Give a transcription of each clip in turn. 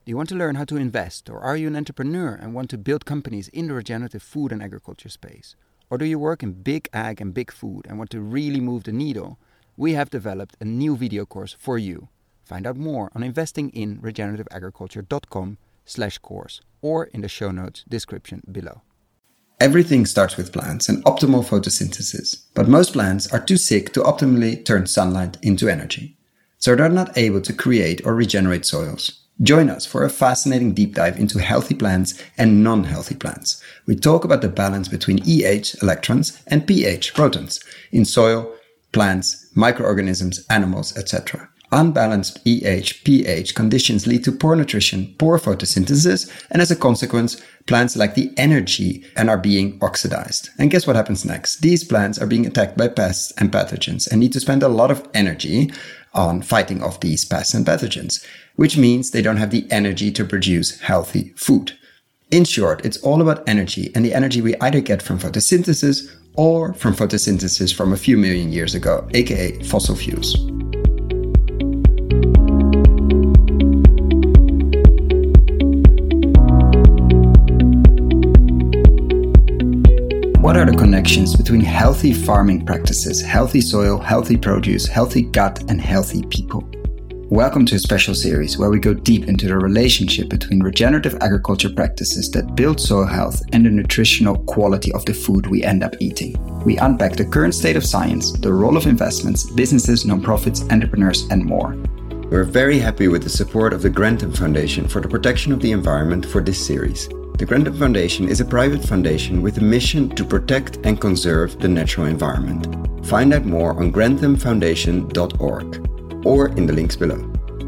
Do you want to learn how to invest, or are you an entrepreneur and want to build companies in the regenerative food and agriculture space? Or do you work in big ag and big food and want to really move the needle? We have developed a new video course for you. Find out more on investinginregenerativeagriculture.com/course or in the show notes description below. Everything starts with plants and optimal photosynthesis, but most plants are too sick to optimally turn sunlight into energy. So they're not able to create or regenerate soils. Join us for a fascinating deep dive into healthy plants and non-healthy plants. We talk about the balance between EH, electrons, and pH, protons, in soil, plants, microorganisms, animals, etc. Unbalanced EH, pH conditions lead to poor nutrition, poor photosynthesis, and as a consequence, plants lack the energy and are being oxidized. And guess what happens next? These plants are being attacked by pests and pathogens and need to spend a lot of energy on fighting off these pests and pathogens, which means they don't have the energy to produce healthy food. In short, it's all about energy, and the energy we either get from photosynthesis or from photosynthesis from a few million years ago, aka fossil fuels. What are the connections between healthy farming practices, healthy soil, healthy produce, healthy gut, and healthy people? Welcome to a special series where we go deep into the relationship between regenerative agriculture practices that build soil health and the nutritional quality of the food we end up eating. We unpack the current state of science, the role of investments, businesses, nonprofits, entrepreneurs, and more. We're very happy with the support of the Grantham Foundation for the protection of the environment for this series. The Grantham Foundation is a private foundation with a mission to protect and conserve the natural environment. Find out more on granthamfoundation.org or in the links below.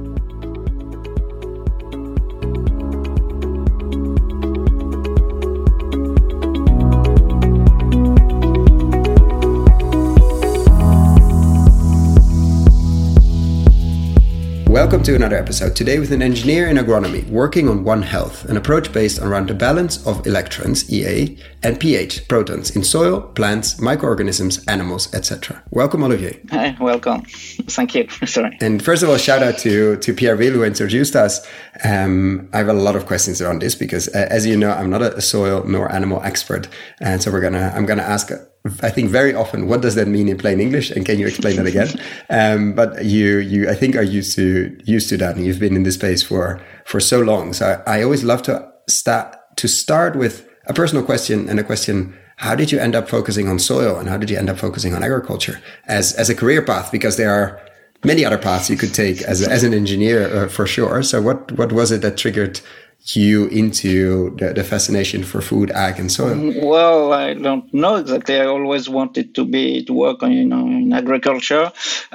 Welcome to another episode, today with an engineer in agronomy working on One Health, an approach based around the balance of electrons, EA, and pH, protons, in soil, plants, microorganisms, animals, etc. Welcome, Olivier. Hi, welcome. Thank you. Sorry. And first of all, shout out to Pierre Will, who introduced us. I have a lot of questions around this because, as you know, I'm not a soil nor animal expert. And so I'm going to ask, I think very often, what does that mean in plain English? And can you explain that again? But you, I think, are used to that, and you've been in this space for so long. So I always love to start with a personal question, and a question: how did you end up focusing on soil, and how did you end up focusing on agriculture as a career path? Because there are many other paths you could take as an engineer, for sure. So what was it that triggered you into the fascination for food, ag, and soil? Well, I don't know exactly. I always wanted to work on, in agriculture.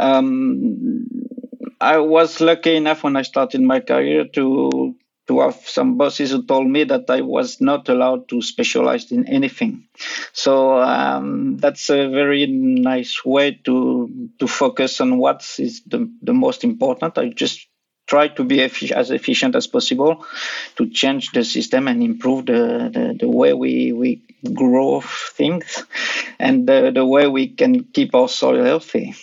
I was lucky enough when I started my career to have some bosses who told me that I was not allowed to specialize in anything. So that's a very nice way to focus on what is the most important. I just try to be as efficient as possible to change the system and improve the way we grow things and the way we can keep our soil healthy.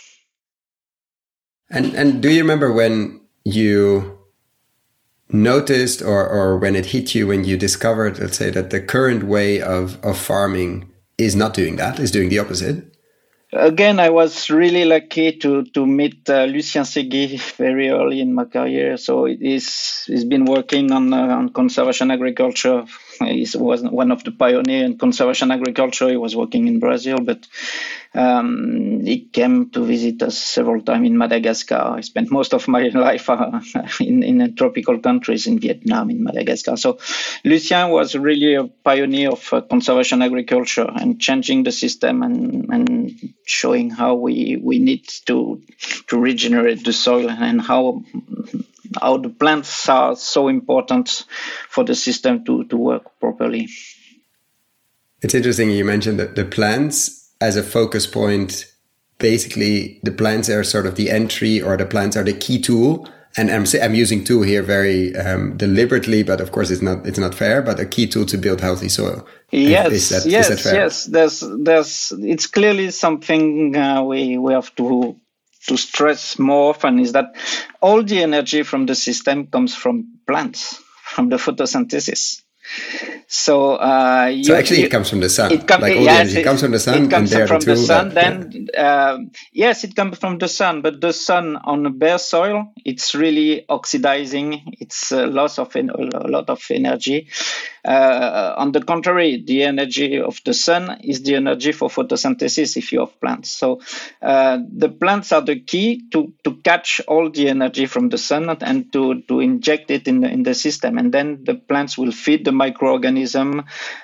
And do you remember when you noticed or when it hit you, when you discovered, let's say, that the current way of farming is not doing that, is doing the opposite? Again, I was really lucky to meet Lucien Segui very early in my career. So he's been working on conservation agriculture. He was one of the pioneers in conservation agriculture. He was working in Brazil, but he came to visit us several times in Madagascar. I spent most of my life in tropical countries, in Vietnam, in Madagascar. So Lucien was really a pioneer of conservation agriculture and changing the system and showing how we need to regenerate the soil and how the plants are so important for the system to work properly. It's interesting you mentioned that the plants as a focus point. Basically, the plants are sort of the entry, or the plants are the key tool. And I'm using tool here very deliberately, but of course it's not fair. But a key tool to build healthy soil. Yes, is that fair? Yes. There's it's clearly something we have to stress more often, is that all the energy from the system comes from plants. from the photosynthesis. So, it comes from the sun. It comes from the sun. It comes from the sun. Yes, it comes from the sun. But the sun on a bare soil, it's really oxidizing. It's a lot of energy. On the contrary, the energy of the sun is the energy for photosynthesis if you have plants. So the plants are the key to catch all the energy from the sun and to inject it in the system. And then the plants will feed the microorganism,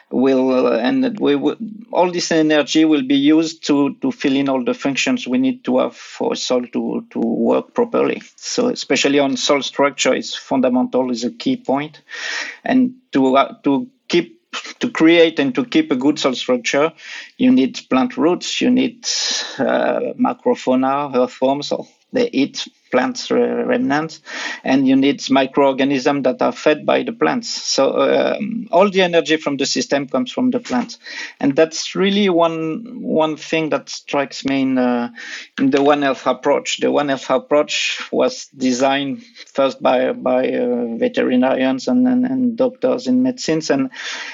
all this energy will be used to fill in all the functions we need to have for soil to work properly. So especially on soil structure is fundamental, is a key point. And to create and to keep a good soil structure, you need plant roots, you need macrofauna, earthworms, so they eat plants remnants, and you need microorganisms that are fed by the plants. So all the energy from the system comes from the plants, and that's really one thing that strikes me in the One Health approach. The One Health approach was designed first by veterinarians and doctors in medicines, and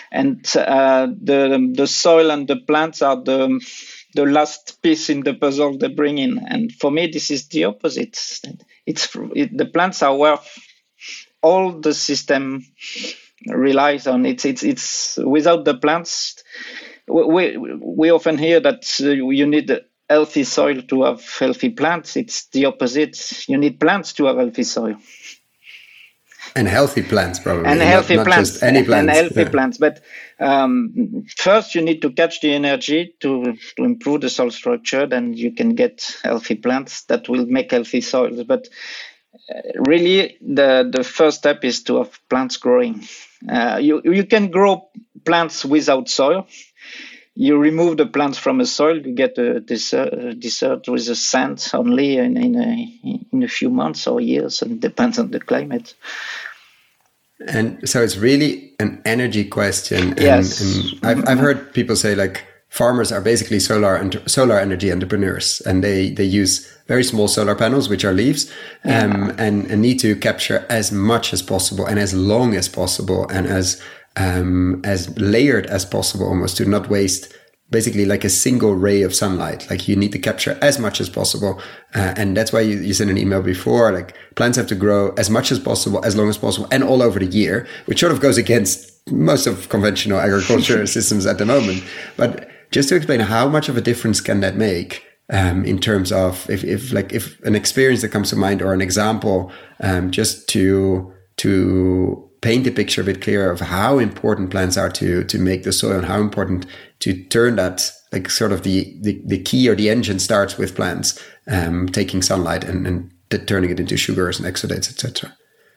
the soil and the plants are the last piece in the puzzle they bring in. And for me, this is the opposite. The plants are where all the system relies on. It's without the plants. We often hear that you need healthy soil to have healthy plants. It's the opposite. You need plants to have healthy soil. And healthy plants, probably. And healthy not plants. Just any plants. And healthy plants. But first, you need to catch the energy to improve the soil structure. Then you can get healthy plants that will make healthy soils. But really, the first step is to have plants growing. You can grow plants without soil. You remove the plants from a soil, you get a desert with a sand only in a few months or years, and it depends on the climate. And so it's really an energy question. Yes. And I've heard people say like farmers are basically solar energy entrepreneurs, and they use very small solar panels, which are leaves, and need to capture as much as possible and as long as possible and as layered as possible, almost, to not waste basically like a single ray of sunlight. Like you need to capture as much as possible. And that's why you sent an email before, like plants have to grow as much as possible, as long as possible, and all over the year, which sort of goes against most of conventional agriculture systems at the moment. But just to explain, how much of a difference can that make? In terms of if an experience that comes to mind or an example, just to paint the picture a bit clearer of how important plants are to make the soil, and how important to turn that, like sort of the key or the engine starts with plants, taking sunlight and turning it into sugars and exudates, etc.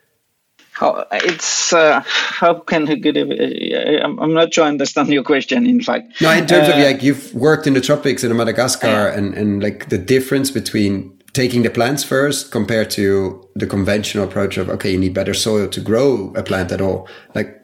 How can I get it? I'm not sure I understand your question, in fact. No, in terms of like you've worked in the tropics in Madagascar, and like the difference between taking the plants first compared to the conventional approach of, okay, you need better soil to grow a plant at all. Like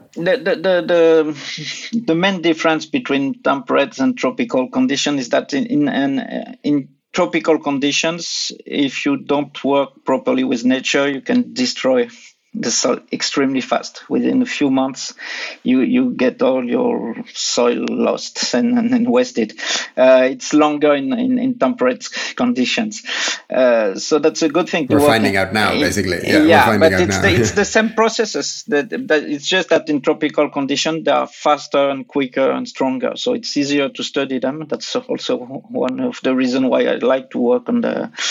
the main difference between temperate and tropical conditions is that in tropical conditions, if you don't work properly with nature, you can destroy the soil extremely fast. Within a few months, you get all your soil lost and wasted. It's longer in temperate conditions. So that's a good thing. We're finding out now, basically. It's the same processes. That it's just that in tropical conditions, they are faster and quicker and stronger. So it's easier to study them. That's also one of the reasons why I like to work on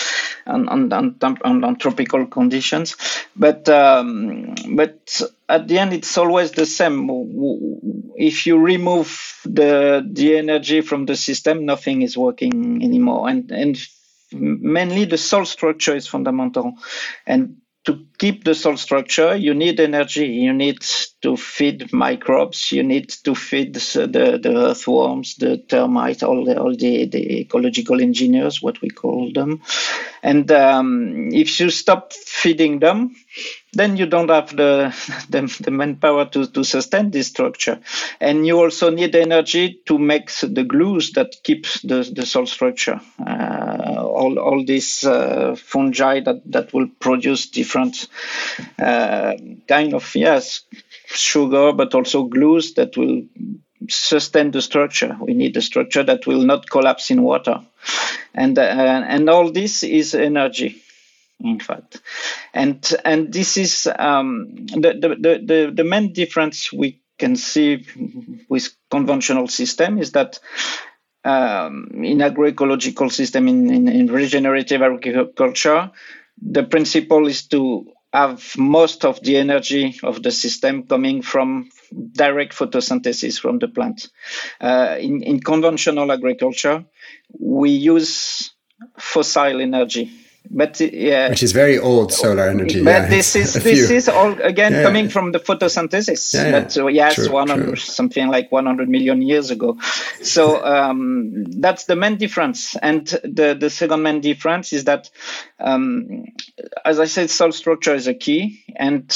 tropical conditions. But at the end, it's always the same. If you remove the energy from the system, nothing is working anymore. And mainly the soil structure is fundamental. And to keep the soil structure, you need energy. You need to feed microbes. You need to feed the earthworms, the termites, all the ecological engineers, what we call them. And if you stop feeding them, then you don't have the manpower to sustain this structure. And you also need energy to make the glues that keep the soil structure. All these fungi that will produce different kind of sugar, but also glues that will sustain the structure. We need a structure that will not collapse in water, and all this is energy, in fact. And this is the main difference we can see with conventional system is that in agroecological system, in regenerative agriculture, the principle is to have most of the energy of the system coming from direct photosynthesis from the plant. In conventional agriculture, we use fossil energy. But which is very old solar energy. But this is all again coming from the photosynthesis. True. Something like 100 million years ago. So that's the main difference. And the second main difference is that, as I said, soil structure is a key, and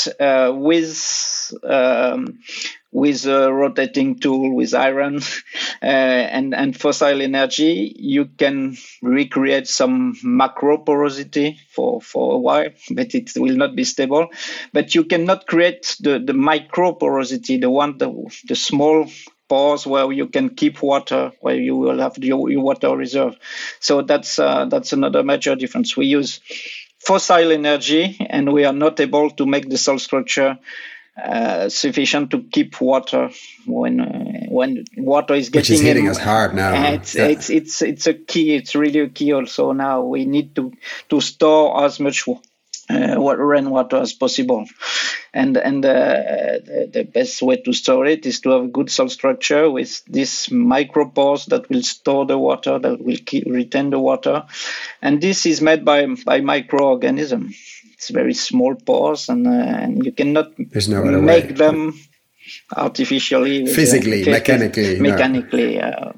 with a rotating tool, with iron and fossil energy, you can recreate some macro porosity for a while, but it will not be stable. But you cannot create the micro porosity, the small pores where you can keep water, where you will have your water reserve. So that's another major difference. We use fossil energy, and we are not able to make the soil structure sufficient to keep water when water is getting, which is hitting us hard now. It's a key. It's really a key. Also now we need to store as much rainwater as possible, and the best way to store it is to have a good soil structure with these micropores that will store the water, that will retain the water, and this is made by microorganisms. It's very small pores, and you cannot make them artificially, physically, mechanically.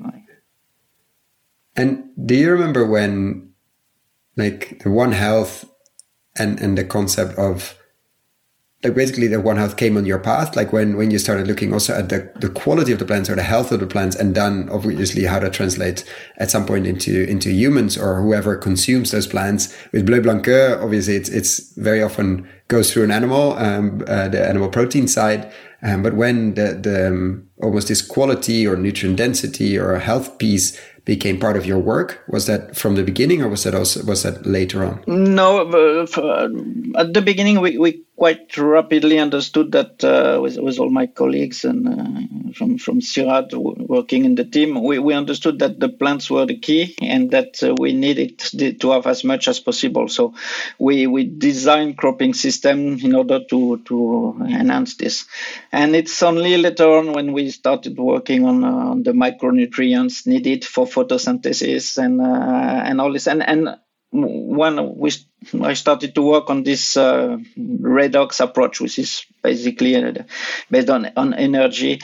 And do you remember when, like, the One Health and the concept of, like, basically the One Health came on your path, like when you started looking also at the quality of the plants or the health of the plants, and then obviously how that translates at some point into humans or whoever consumes those plants. With Bleu Blanqueux, obviously it's very often goes through an animal, the animal protein side. But when the almost this quality or nutrient density or health piece became part of your work, was that from the beginning, or was that later on? No, at the beginning we quite rapidly understood that with all my colleagues and from CIRAD working in the team, we understood that the plants were the key, and that we needed to have as much as possible. So we designed cropping system in order to enhance this. And it's only later on when we started working on the micronutrients needed for photosynthesis and all this. And when I started to work on this redox approach, which is basically based on energy.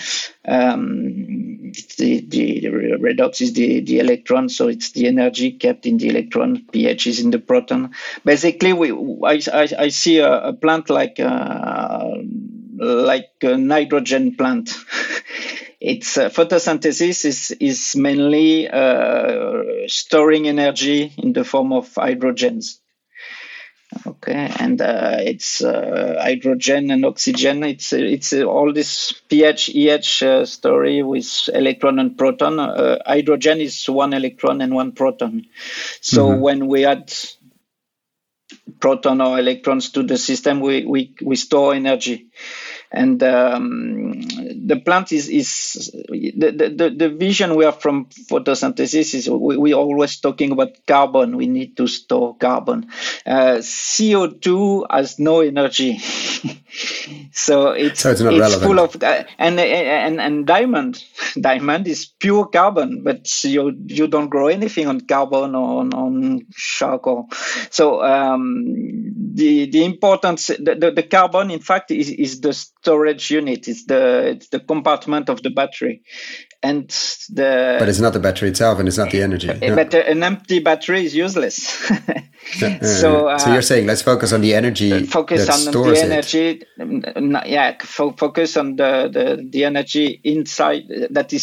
The redox is the electron, so it's the energy kept in the electron. pH is in the proton. Basically, I see a plant like a nitrogen plant. Its photosynthesis is mainly storing energy in the form of hydrogens. Okay, and it's hydrogen and oxygen. It's all this pH, EH story with electron and proton. Hydrogen is one electron and one proton. So when we add proton or electrons to the system, we store energy. And the plant is the vision we have from photosynthesis is we always talking about carbon. We need to store carbon. CO2 has no energy, so it's not relevant. Full of and diamond is pure carbon, but you don't grow anything on carbon or on charcoal. So the importance the carbon in fact is the storage unit. It's the compartment of the battery, but it's not the battery itself, and it's not the energy. But an empty battery is useless. So you're saying let's focus on the energy. Focus on the energy. Focus on the energy inside. That is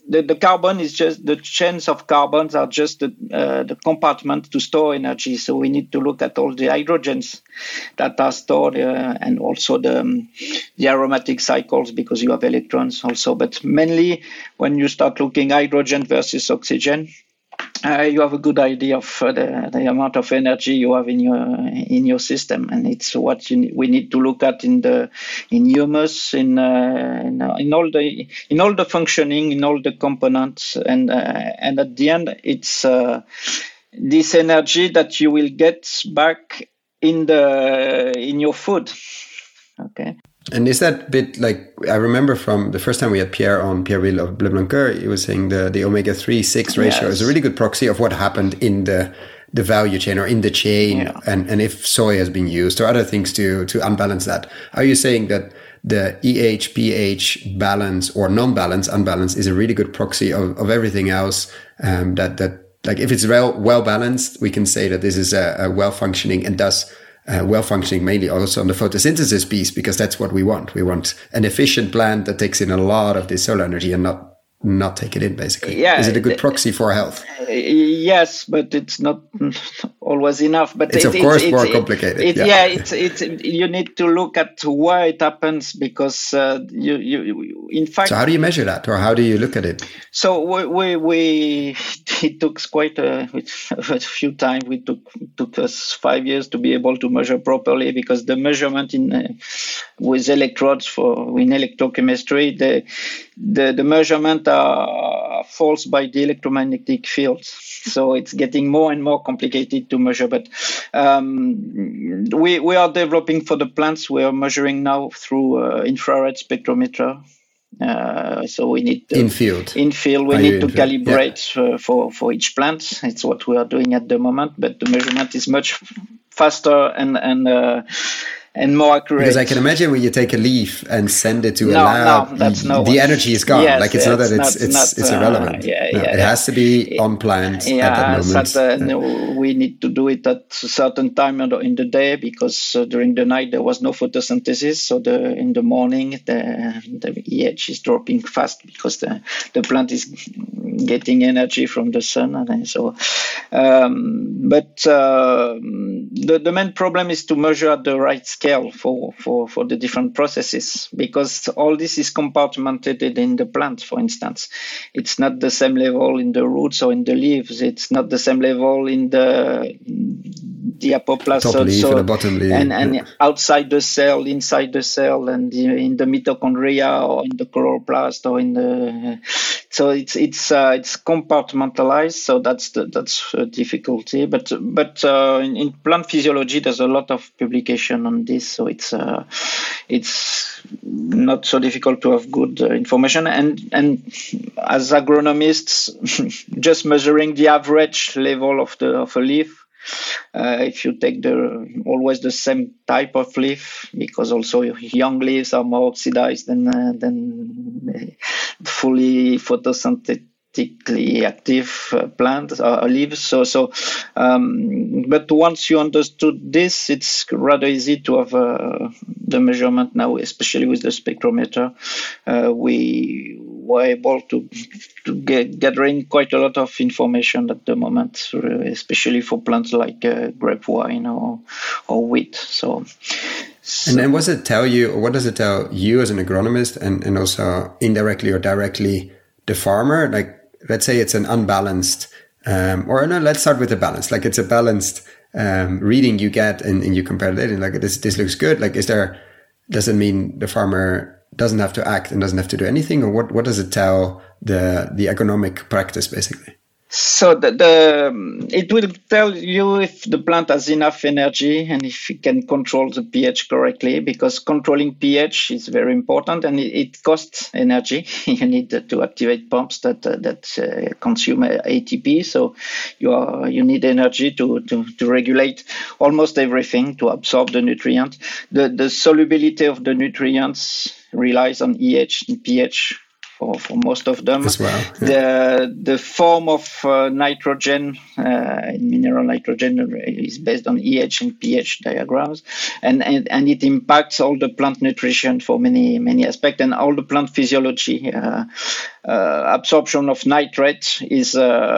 the carbon is just the chains of carbons are just the compartment to store energy. So we need to look at all the hydrogens that are stored and also the aromatic cycles, because you have electrons also. But mainly when you start looking hydrogen versus oxygen, you have a good idea of the amount of energy you have in your system, and it's what we need to look at in humus, in all the functioning, in all the components, and at the end, it's this energy that you will get back in your food. Okay. And is that bit like, I remember from the first time we had Pierre Will of Bleblancoeur, he was saying the omega-3/6 ratio is a really good proxy of what happened in the value chain or in the chain, and if soy has been used or other things to unbalance that. Are you saying that the EH-pH balance or non-balance, unbalance, is a really good proxy of everything else, that like if it's well balanced, we can say that this is a well-functioning and thus well-functioning mainly also on the photosynthesis piece, because that's what we want. We want an efficient plant that takes in a lot of this solar energy and not take it in, basically. Yeah. Is it a good proxy for health? Yes, but it's not always enough. But it's of course more complicated. You need to look at why it happens, because you in fact. So how do you measure that, or how do you look at it? So it took quite a few times. It took us 5 years to be able to measure properly, because the measurement with electrodes in electrochemistry, the measurement are false by the electromagnetic fields. So it's getting more and more complicated to measure. But we are developing for the plants. We are measuring now through infrared spectrometer. So we need to, in field we need to calibrate for each plant. It's what we are doing at the moment, but the measurement is much faster and more accurate. Because I can imagine when you take a leaf and send it to a lab, the energy is gone. Yes, like it's not that it's irrelevant. It has to be on plant at that moment. We need to do it at a certain time in the day, because during the night there was no photosynthesis. So in the morning the EH is dropping fast, because the plant is getting energy from the sun, and so. But the main problem is to measure at the right scale for the different processes, because all this is compartmented in the plant. For instance, it's not the same level in the roots or in the leaves. It's not the same level in the apoplast, top leaf and the bottom leaf, and outside the cell, inside the cell, and in the mitochondria or in the chloroplast or in the. So it's compartmentalized. So that's a difficulty. But in plant physiology, there's a lot of publication on this. So it's not so difficult to have good information. And as agronomists, just measuring the average level of a leaf. If you take always the same type of leaf, because also young leaves are more oxidized than fully photosynthetically active plants leaves. So but once you understood this, it's rather easy to have the measurement now, especially with the spectrometer. We were able to gathering quite a lot of information at the moment, especially for plants like grape wine or wheat. So and then what does it tell you as an agronomist, and also indirectly or directly the farmer? Like, let's say it's an unbalanced, let's start with the balance. Like it's a balanced reading you get, and you compare it, and like this looks good. Like, does it mean the farmer doesn't have to act and doesn't have to do anything, or what does it tell the economic practice, basically? So it will tell you if the plant has enough energy and if it can control the pH correctly, because controlling pH is very important, and it costs energy. You need to activate pumps that consume ATP. So you need energy to regulate almost everything, to absorb the nutrient. The solubility of the nutrients relies on EH and pH for most of them. As well, yeah. The form of nitrogen in mineral nitrogen is based on EH and pH diagrams, and it impacts all the plant nutrition for many aspects and all the plant physiology. Absorption of nitrate is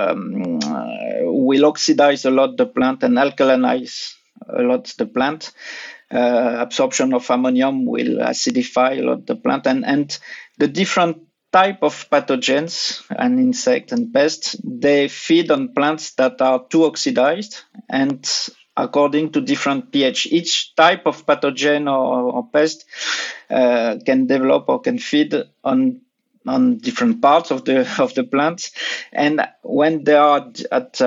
will oxidize a lot the plant and alkalinize a lot the plant. Absorption of ammonium will acidify a lot the plant, and the different type of pathogens and insect and pests, they feed on plants that are too oxidized and according to different pH. Each type of pathogen or pest can develop or can feed on different parts of the plants, and when they are at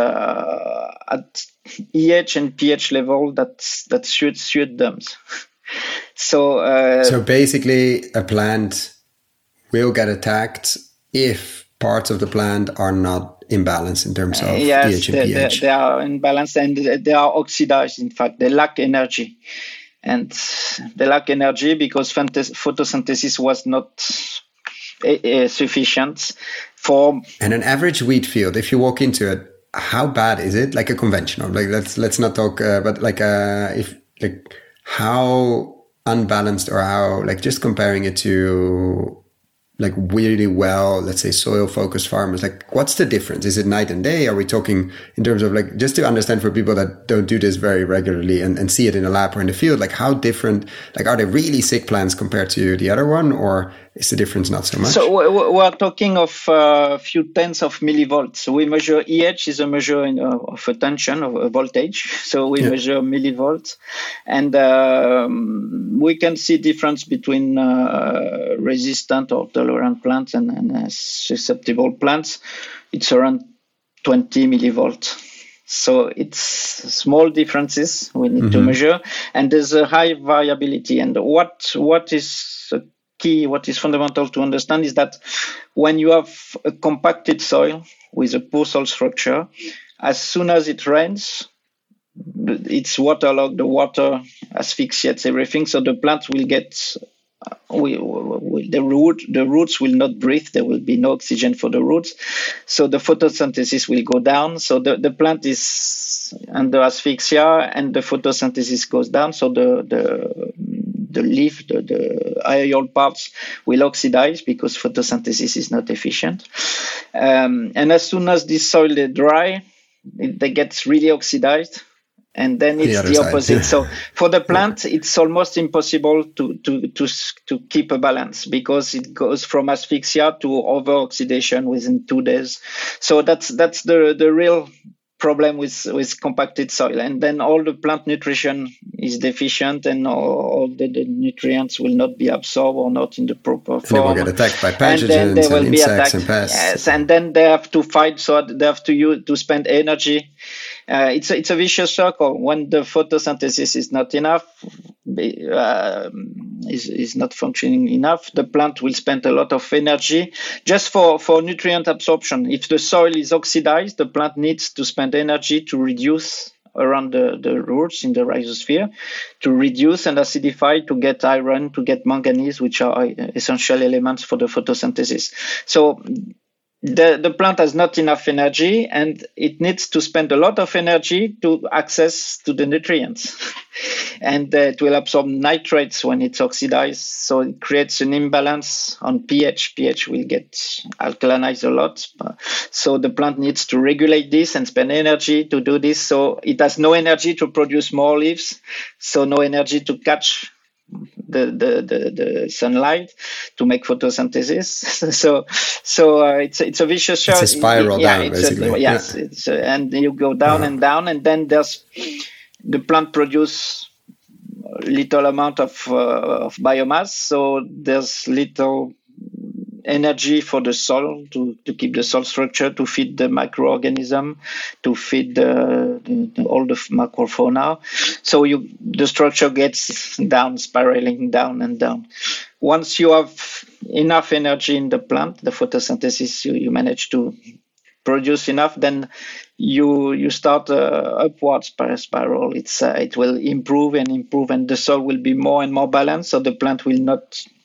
EH and pH level that suit them. So basically, a plant will get attacked if parts of the plant are not in balance in terms of EH and pH. They are in balance and they are oxidized. In fact, they lack energy, and they lack energy because photosynthesis was not sufficient for. And an average wheat field, if you walk into it, how bad is it? Like a conventional, like let's not talk, but like how unbalanced, or how, like, just comparing it to like really well, let's say soil focused farmers, like what's the difference? Is it night and day? Are we talking in terms of, like, just to understand for people that don't do this very regularly and see it in a lab or in the field, like how different, like are they really sick plants compared to the other one, or is the difference not so much? So we're talking of a few tenths of millivolts. So we measure EH is a measure of a tension, of a voltage. So we measure millivolts, and we can see difference between resistant or tolerant plants and susceptible plants. It's around 20 millivolts. So it's small differences we need to measure, and there's a high variability. And what is key, what is fundamental to understand is that when you have a compacted soil with a poor soil structure, as soon as it rains, it's waterlogged, the water asphyxiates everything, so the plant will get the roots will not breathe. There will be no oxygen for the roots, so the photosynthesis will go down. So the plant is under asphyxia, and the photosynthesis goes down. So the leaf, the aerial parts will oxidize because photosynthesis is not efficient. And as soon as this soil is dry, they get really oxidized. And then it's the opposite. So for the plant, it's almost impossible to keep a balance because it goes from asphyxia to over-oxidation within 2 days. So that's the real problem with compacted soil. And then all the plant nutrition is deficient, and all the nutrients will not be absorbed or not in the proper form. And they will get attacked by pathogens and insects and pests. Yes, and then they have to fight, so they have to spend energy. It's a vicious circle. When the photosynthesis is not enough, is not functioning enough, the plant will spend a lot of energy just for nutrient absorption. If the soil is oxidized, the plant needs to spend energy to reduce around the roots in the rhizosphere, to reduce and acidify, to get iron, to get manganese, which are essential elements for the photosynthesis. So the plant has not enough energy, and it needs to spend a lot of energy to access to the nutrients. And it will absorb nitrates when it's oxidized. So it creates an imbalance on pH. pH will get alkalinized a lot. So the plant needs to regulate this and spend energy to do this. So it has no energy to produce more leaves. So no energy to catch the sunlight to make photosynthesis. So it's a vicious circle. It's a spiral down, basically. And you go down and down, and then the plant produce little amount of biomass. So there's little energy for the soil to keep the soil structure, to feed the microorganism, to feed all the macrofauna. So the structure gets down, spiraling down and down. Once you have enough energy in the plant, the photosynthesis, you manage to produce enough, then you start upwards spiral. It will improve and improve, and the soil will be more and more balanced, so the plant will not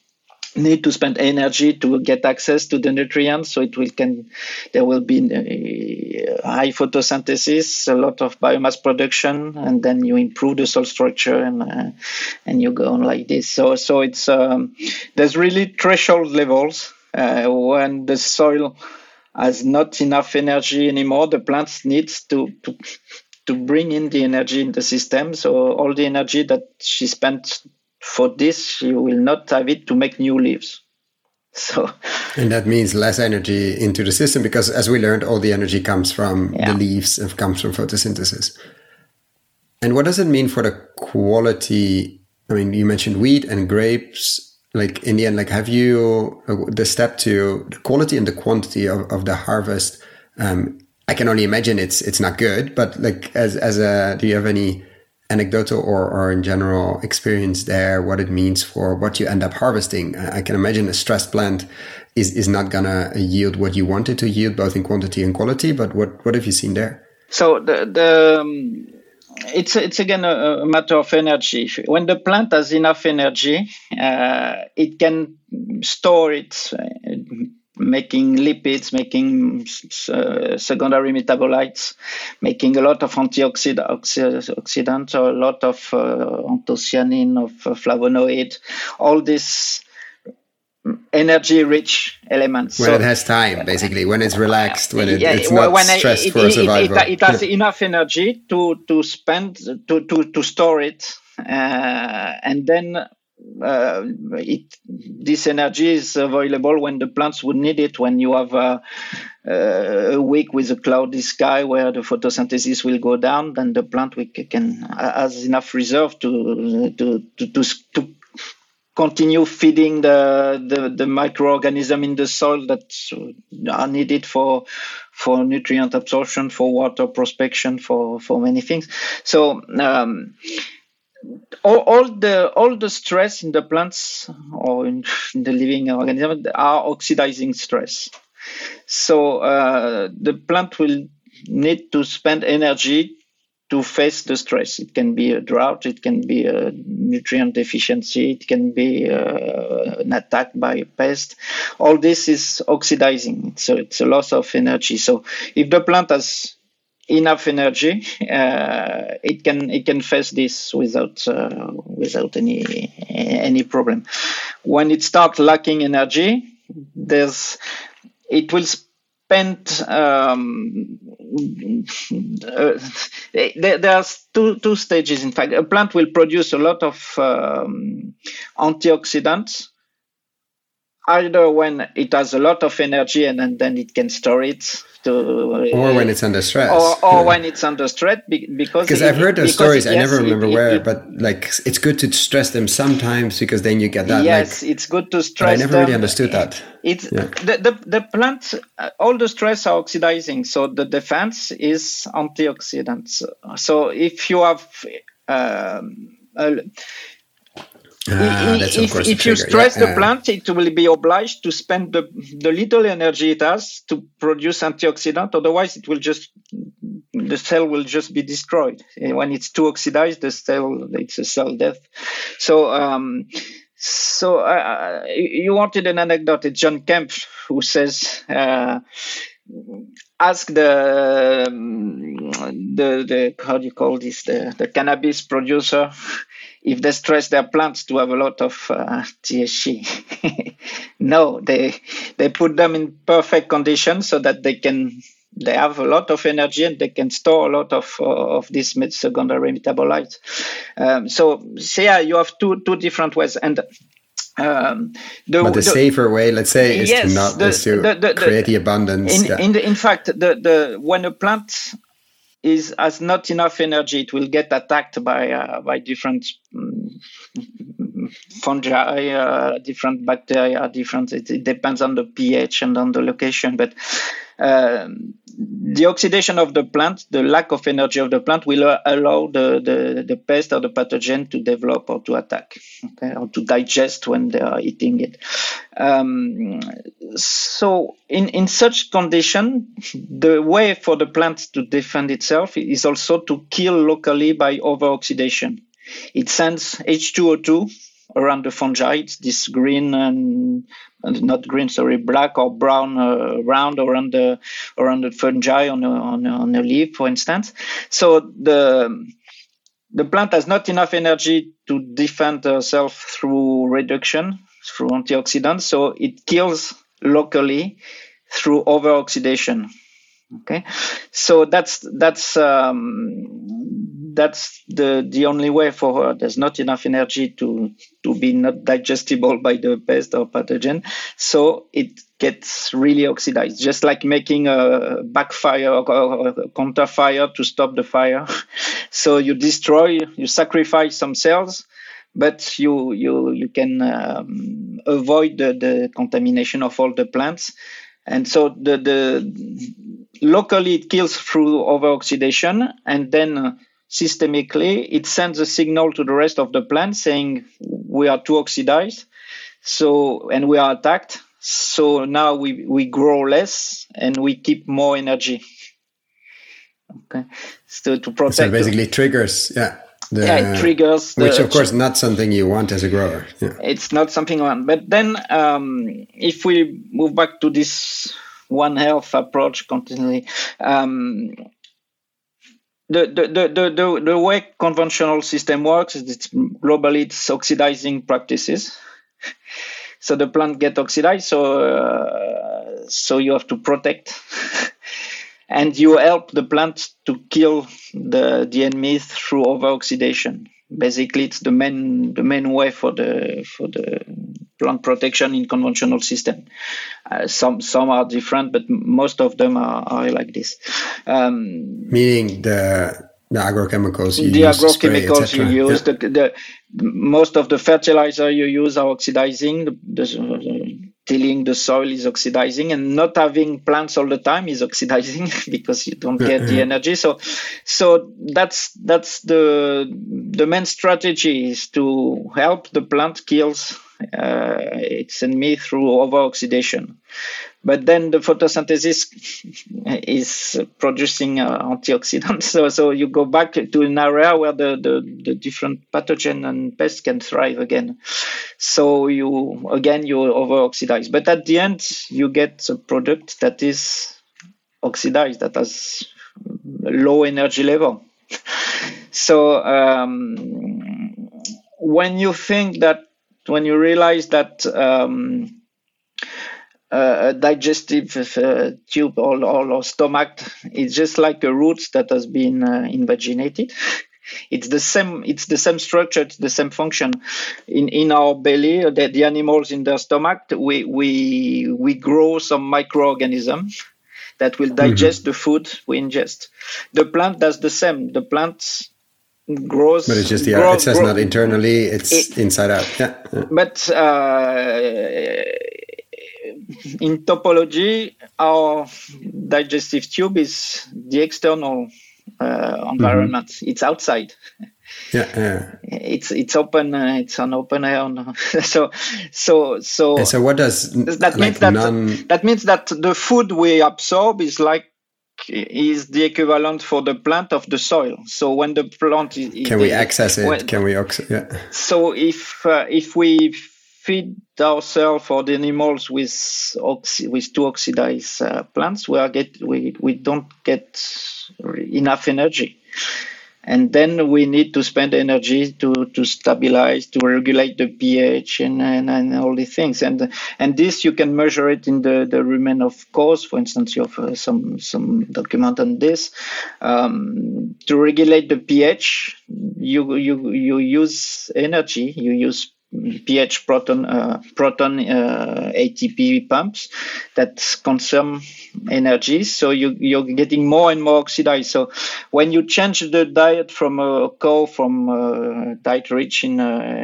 need to spend energy to get access to the nutrients, so there will be high photosynthesis, a lot of biomass production, and then you improve the soil structure, and you go on like this. So it's there's really threshold levels when the soil has not enough energy anymore. The plants needs to bring in the energy in the system. So all the energy that she spent for this, she will not have it to make new leaves. And that means less energy into the system, because as we learned, all the energy comes from the leaves and comes from photosynthesis. And what does it mean for the quality? I mean, you mentioned wheat and grapes. Like in the end, like have you the step to the quality and the quantity of the harvest? I can only imagine it's not good, but like do you have any anecdotal or in general experience there, what it means for what you end up harvesting? I can imagine a stressed plant is not gonna yield what you want it to yield, both in quantity and quality, but what have you seen there? So it's again a matter of energy. When the plant has enough energy, it can store it, making lipids, making secondary metabolites, making a lot of antioxidants, or a lot of anthocyanin, of flavonoid, all these energy-rich elements. When it has time, basically, when it's relaxed, when it's not stressed for survival. It has enough energy to spend, to store it, and then this energy is available when the plants would need it. When you have a week with a cloudy sky where the photosynthesis will go down, then the plant has enough reserve to continue feeding the microorganism in the soil that are needed for nutrient absorption, for water prospection, for many things. So all the stress in the plants or in the living organism are oxidizing stress. So the plant will need to spend energy to face the stress. It can be a drought, it can be a nutrient deficiency, it can be an attack by a pest. All this is oxidizing, so it's a loss of energy. So if the plant has enough energy, it can face this without any problem. When it starts lacking energy, it will spend. There's two stages. In fact, a plant will produce a lot of antioxidants, either when it has a lot of energy and then it can store it, or when it's under stress, or when it's under stress, because I've heard those stories. I never remember where, but like it's good to stress them sometimes, because then you get that. Yes, it's good to stress. I never really understood that. The plant, all the stress are oxidizing, so the defense is antioxidants. So if you have if you stress the plant, it will be obliged to spend the little energy it has to produce antioxidant. Otherwise, the cell will just be destroyed. When it's too oxidized, it's a cell death. So you wanted an anecdote. It's John Kemp who says, ask the how do you call this, the cannabis producer, if they stress their plants to have a lot of THC. No, they put them in perfect conditions so that they have a lot of energy and they can store a lot of these secondary metabolites. So you have two different ways. And but the safer way, let's say, is to create the abundance. In fact, when a plant has not enough energy, it will get attacked by different fungi, different bacteria, it depends on the pH and on the location. But the oxidation of the plant, the lack of energy of the plant, will allow the pest or the pathogen to develop or to attack, or to digest when they are eating it. So in such condition, the way for the plant to defend itself is also to kill locally by overoxidation. It sends H2O2 around the fungi. It's this green and not green, sorry, black or brown round around the fungi on a leaf, for instance. So the plant has not enough energy to defend herself through reduction, through antioxidants, so it kills locally through overoxidation. Okay, so that's the only way for her. There's not enough energy to be not digestible by the pest or pathogen, so it gets really oxidized, just like making a backfire or a counterfire to stop the fire. So you sacrifice some cells, but you can avoid the contamination of all the plants. And so locally it kills through overoxidation, and then systemically it sends a signal to the rest of the plant saying we are too oxidized, and we are attacked. So now we grow less and we keep more energy. Okay, so to protect. So basically triggers, it triggers. Which of course not something you want as a grower. Yeah. It's not something you want. But then if we move back to this One Health approach continually, the way conventional system works is globally it's oxidizing practices. So the plant get oxidized, so you have to protect. And you help the plant to kill the enemy through overoxidation. Basically, it's the main way for the plant protection in conventional system. Some are different, but most of them are like this. Meaning the agrochemicals you use, agrochemicals you use, most of the fertilizer you use are oxidizing. Tilling the soil is oxidizing, and not having plants all the time is oxidizing because you don't get the energy. So that's the main strategy is to help the plant kills its enemy through overoxidation. But then the photosynthesis is producing antioxidants. So you go back to an area where the different pathogen and pests can thrive again. So you overoxidize. But at the end, you get a product that is oxidized, that has low energy level. So when you realize that a digestive tube or stomach is just like a root that has been invaginated. It's the same structure, it's the same function. In our belly, the animals in their stomach, we grow some microorganisms that will digest the food we ingest. The plant does the same. The plant grows, but it's just it says not internally, it's inside out. Yeah. But in topology, our digestive tube is the external environment. It's outside. Yeah. It's open. It's an open air. So what does that means that the food we absorb is the equivalent for the plant of the soil. So when the plant can we access it? Can we So if we feed ourselves or the animals with too oxidized plants, we don't get enough energy, and then we need to spend energy to stabilize, to regulate the pH and all these things, and this you can measure it in the Rumen of course. For instance, you have some document on this. To regulate the pH, you use energy. You use pH proton ATP pumps that consume energy, so you're getting more and more oxidized. So when you change the diet from a cow from diet rich in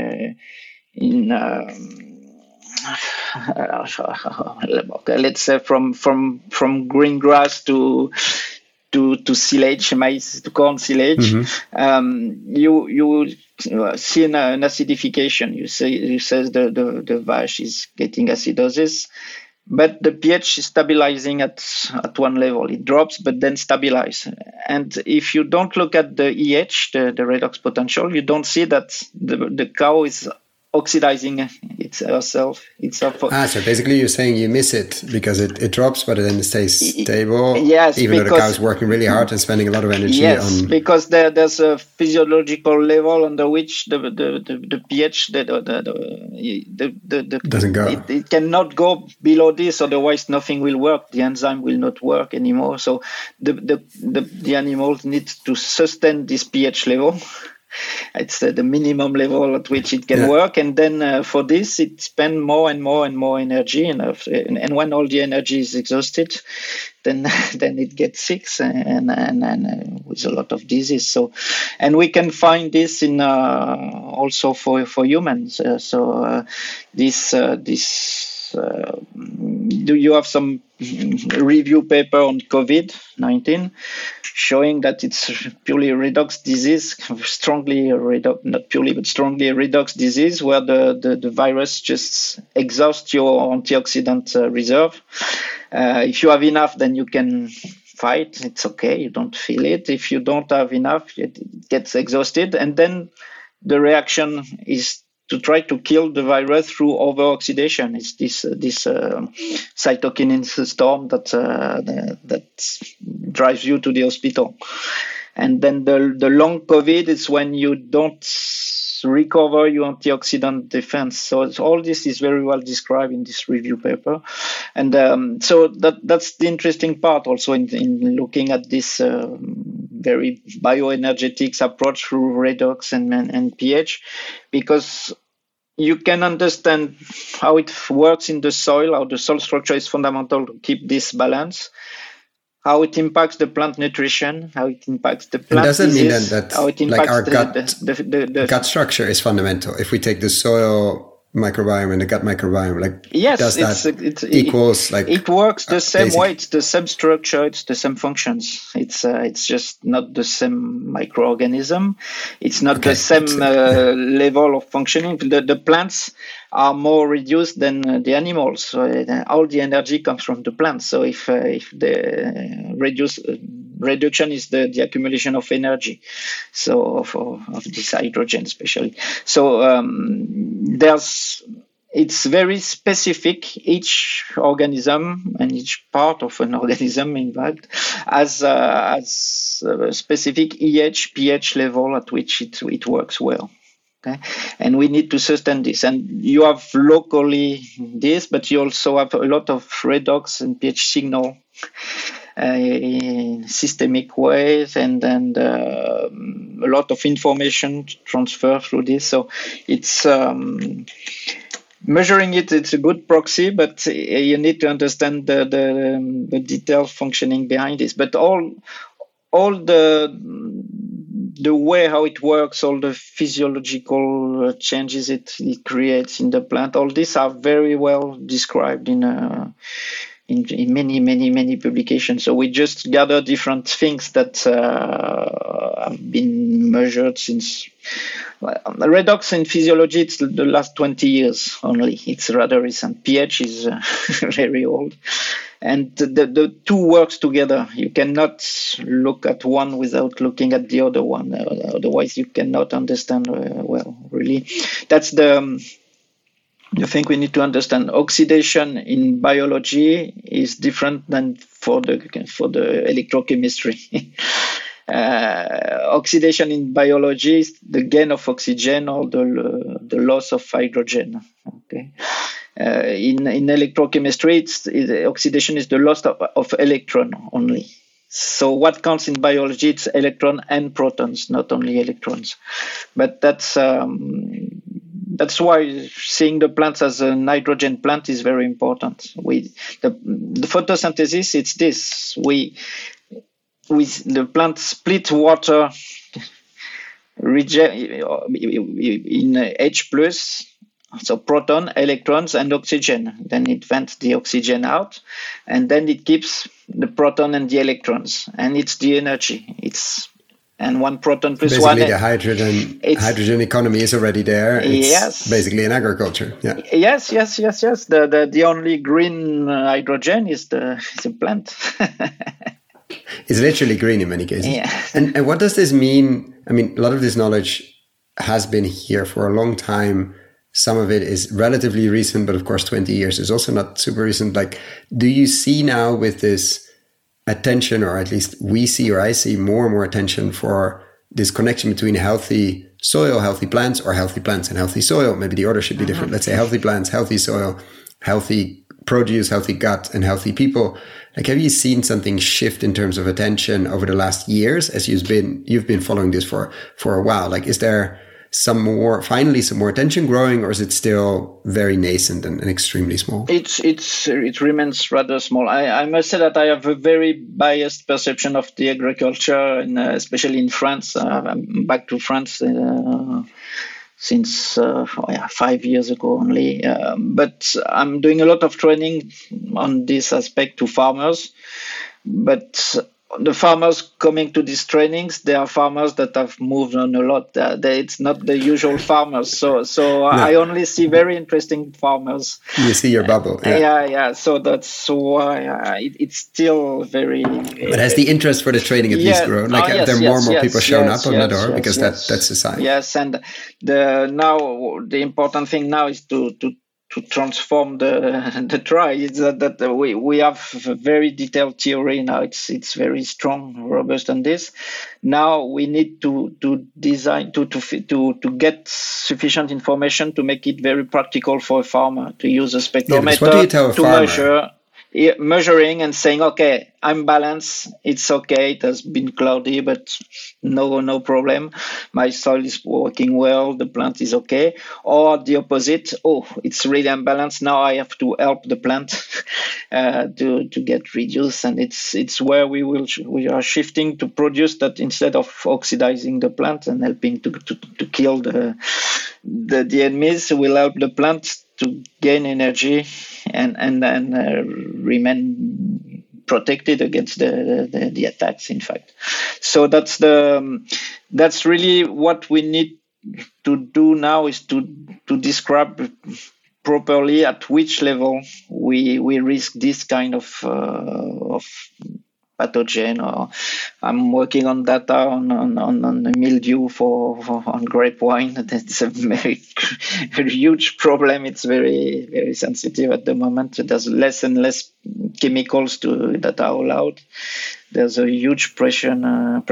let's say from green grass to silage, maize to corn silage, you see an acidification. You say the vache is getting acidosis, but the pH is stabilizing at one level. It drops, but then stabilize. And if you don't look at the EH, the redox potential, you don't see that the cow is oxidizing itself. So basically you're saying you miss it because it drops, but then it stays stable. Yes, even though the cow is working really hard and spending a lot of energy. Yes, because there's a physiological level under which the pH doesn't go. It cannot go below this, otherwise nothing will work. The enzyme will not work anymore. So the animal needs to sustain this pH level. It's the minimum level at which it can work, and then for this it spends more and more and more energy, and when all the energy is exhausted, then it gets sick and with a lot of disease. So, and we can find this in also for humans. Do you have some review paper on COVID-19 showing that it's purely redox disease, not purely, but strongly redox disease, where the virus just exhausts your antioxidant reserve. If you have enough, then you can fight. It's okay. You don't feel it. If you don't have enough, it gets exhausted. And then the reaction is to try to kill the virus through over-oxidation. It's this cytokinin storm that drives you to the hospital. And then the long COVID is when you don't recover your antioxidant defense. So all this is very well described in this review paper. And so that's the interesting part also in looking at this very bioenergetics approach through redox and pH, because you can understand how it works in the soil, how the soil structure is fundamental to keep this balance, how it impacts the plant nutrition, how it impacts the plant disease. Does it mean then that how it impacts our gut structure is fundamental? If we take the soil microbiome and the gut microbiome, equals it works the same way. It's the same structure, it's the same functions. It's just not the same microorganism. It's not the same level of functioning. The plants are more reduced than the animals. So all the energy comes from the plants. So if the reduction is the accumulation of energy, so of this hydrogen especially. So it's very specific. Each organism and each part of an organism, in fact, has a specific pH level at which it works well. Okay, and we need to sustain this. And you have locally this, but you also have a lot of redox and pH signal in systemic ways, and a lot of information transfer through this. So it's measuring it's a good proxy, but you need to understand the detailed functioning behind this. But all the way how it works, all the physiological changes it creates in the plant, all these are very well described in many publications. So we just gather different things that have been measured since redox in physiology. It's the last 20 years only. It's rather recent. pH is very old. And the two works together. You cannot look at one without looking at the other one. Otherwise, you cannot understand well, really. That's the thing we need to understand. Oxidation in biology is different than for the electrochemistry. Oxidation in biology is the gain of oxygen or the loss of hydrogen. Okay. In electrochemistry, oxidation is the loss of electron only. So what counts in biology, it's electron and protons, not only electrons. But that's why seeing the plants as a nitrogen plant is very important. The photosynthesis, it's this. The plant split water in H+, so proton, electrons, and oxygen. Then it vents the oxygen out, and then it keeps the proton and the electrons, and it's the energy. And one proton plus basically one. The hydrogen economy is already there. It's basically in agriculture. Yeah. Yes. The only green hydrogen is a plant. It's literally green in many cases. Yeah. And what does this mean? I mean, a lot of this knowledge has been here for a long time. some of it is relatively recent, but of course 20 years is also not super recent. Like, do you see now with this attention, or at least we see, or I see more and more attention for this connection between healthy soil, healthy plants, or healthy plants and healthy soil? Maybe the order should be different. Let's say healthy plants, healthy soil, healthy produce, healthy gut, and healthy people. Like, have you seen something shift in terms of attention over the last years as you've been following this for a while? Like, is there finally some more attention growing, or is it still very nascent and extremely small? It remains rather small. I must say that I have a very biased perception of the agriculture, and especially in France. I'm back to France since 5 years ago only. But I'm doing a lot of training on this aspect to farmers. But the farmers coming to these trainings, they are farmers that have moved on a lot. It's not the usual farmers. So no. I only see very interesting farmers. You see your bubble. Yeah. So that's why it's still very... But has the interest for the training at least grown? Like, are there more and more people showing up on the door? Because that's a sign. Yes, and the important thing now is to transform the try. Is that we have a very detailed theory now. It's very strong, robust on this. Now we need to design to get sufficient information to make it very practical for a farmer to use a spectrometer what do you tell a farmer? Measuring and saying, okay, I'm balanced. It's okay. It has been cloudy, but no problem. My soil is working well. The plant is okay. Or the opposite. Oh, it's really unbalanced. Now I have to help the plant to get reduced. And it's where we are shifting to produce that instead of oxidizing the plant and helping to kill the enemies. We'll help the plant to gain energy and remain protected against the attacks, in fact. So that's really what we need to do now, is to describe properly at which level we risk this kind of pathogen. Or I'm working on data on the mildew on grape wine. That's a very, very huge problem. It's very, very sensitive at the moment. There's less and less chemicals that are allowed. There's a huge pressure on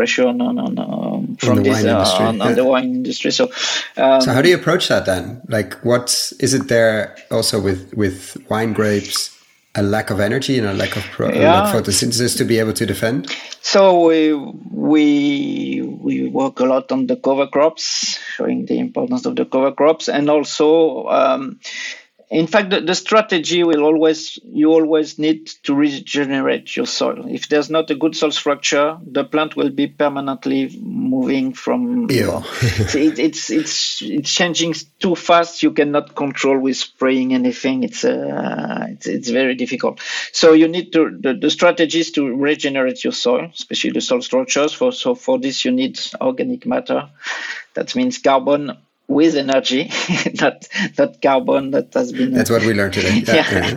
the wine industry. So how do you approach that then? Like, is it there also with wine grapes? A lack of energy and a lack of photosynthesis to be able to defend? So we work a lot on the cover crops, showing the importance of the cover crops, and also in fact, the strategy you always need to regenerate your soil. If there's not a good soil structure, the plant will be permanently moving from. It's changing too fast. You cannot control with spraying anything. It's very difficult. So you need the strategy is to regenerate your soil, especially the soil structures. For this, you need organic matter. That means carbon with energy, not carbon that has been. That's what we learned today. Yeah.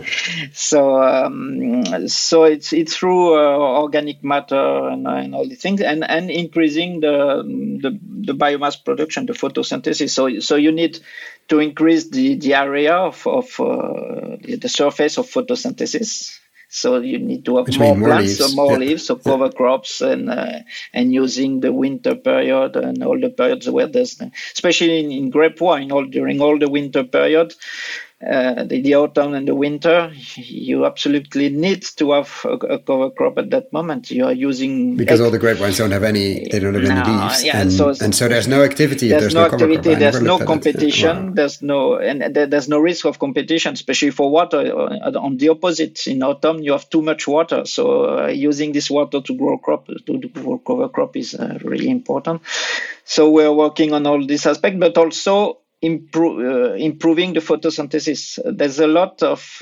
So it's through organic matter and all the things, and increasing the biomass production, the photosynthesis. So you need to increase the area of the surface of photosynthesis. So you need to have more plants, leaves. More leaves, so cover crops, and using the winter period and all the periods where there's, especially in grape wine, during all the winter period, the autumn and the winter, you absolutely need to have a cover crop at that moment. You are using because all the grape wines don't have any leaves, and so there's no activity. There's no activity. There's no competition. Wow. There's no risk of competition, especially for water. On the opposite, in autumn you have too much water, so using this water to grow cover crop is really important. So we're working on all this aspect, but also improving the photosynthesis. There's a lot of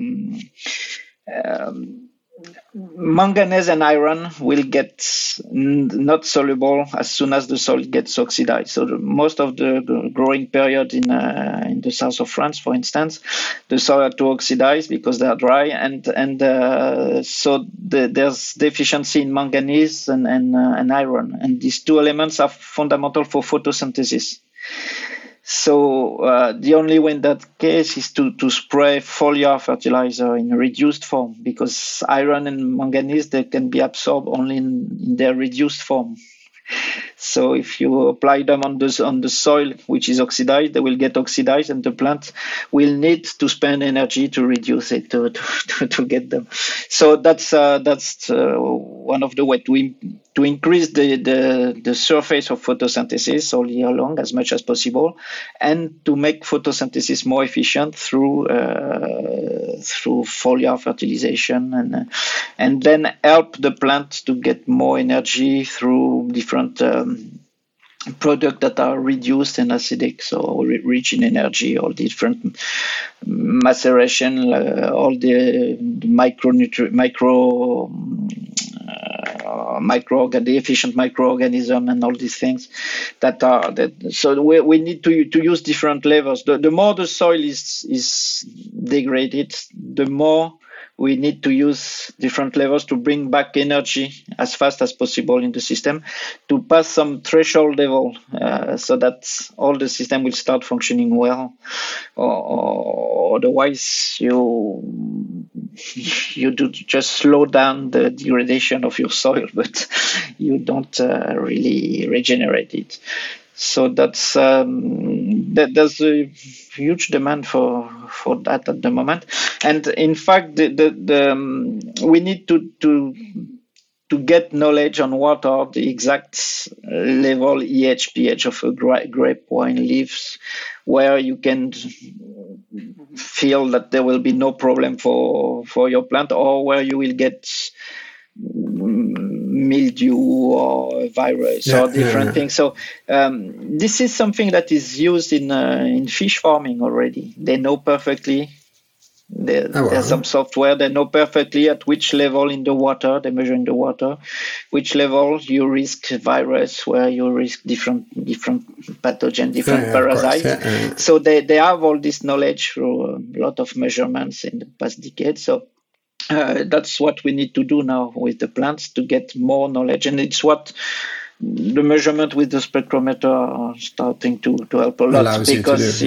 manganese and iron will get not soluble as soon as the soil gets oxidized. So most of the growing period in the south of France, for instance, the soil are too oxidized because they are dry, and so there's deficiency in manganese and iron, and these two elements are fundamental for photosynthesis. So the only way in that case is to spray foliar fertilizer in a reduced form, because iron and manganese, they can be absorbed only in their reduced form. So if you apply them on the soil, which is oxidized, they will get oxidized, and the plant will need to spend energy to reduce it to get them. So that's one of the ways to increase the surface of photosynthesis all year long as much as possible, and to make photosynthesis more efficient through foliar fertilization, and then help the plant to get more energy through different products that are reduced and acidic, so rich in energy, all different maceration, all the the efficient microorganism, and all these things that are that. So we need to use different levels. The more the soil is degraded, the more we need to use different levels to bring back energy as fast as possible in the system, to pass some threshold level, so that all the system will start functioning well. Or otherwise, you do just slow down the degradation of your soil, but you don't really regenerate it. So there's a huge demand for that at the moment, and in fact, we need to get knowledge on what are the exact level pH of a grape wine leaves, where you can feel that there will be no problem for your plant, or where you will get mildew or virus or different things. So this is something that is used in fish farming already. They know perfectly. There's some software. They know perfectly at which level in the water, they measure in the water, which level you risk virus, where you risk different pathogen, different parasites. So they have all this knowledge through a lot of measurements in the past decade. So that's what we need to do now with the plants, to get more knowledge, and it's what the measurement with the spectrometer are starting to help a lot, because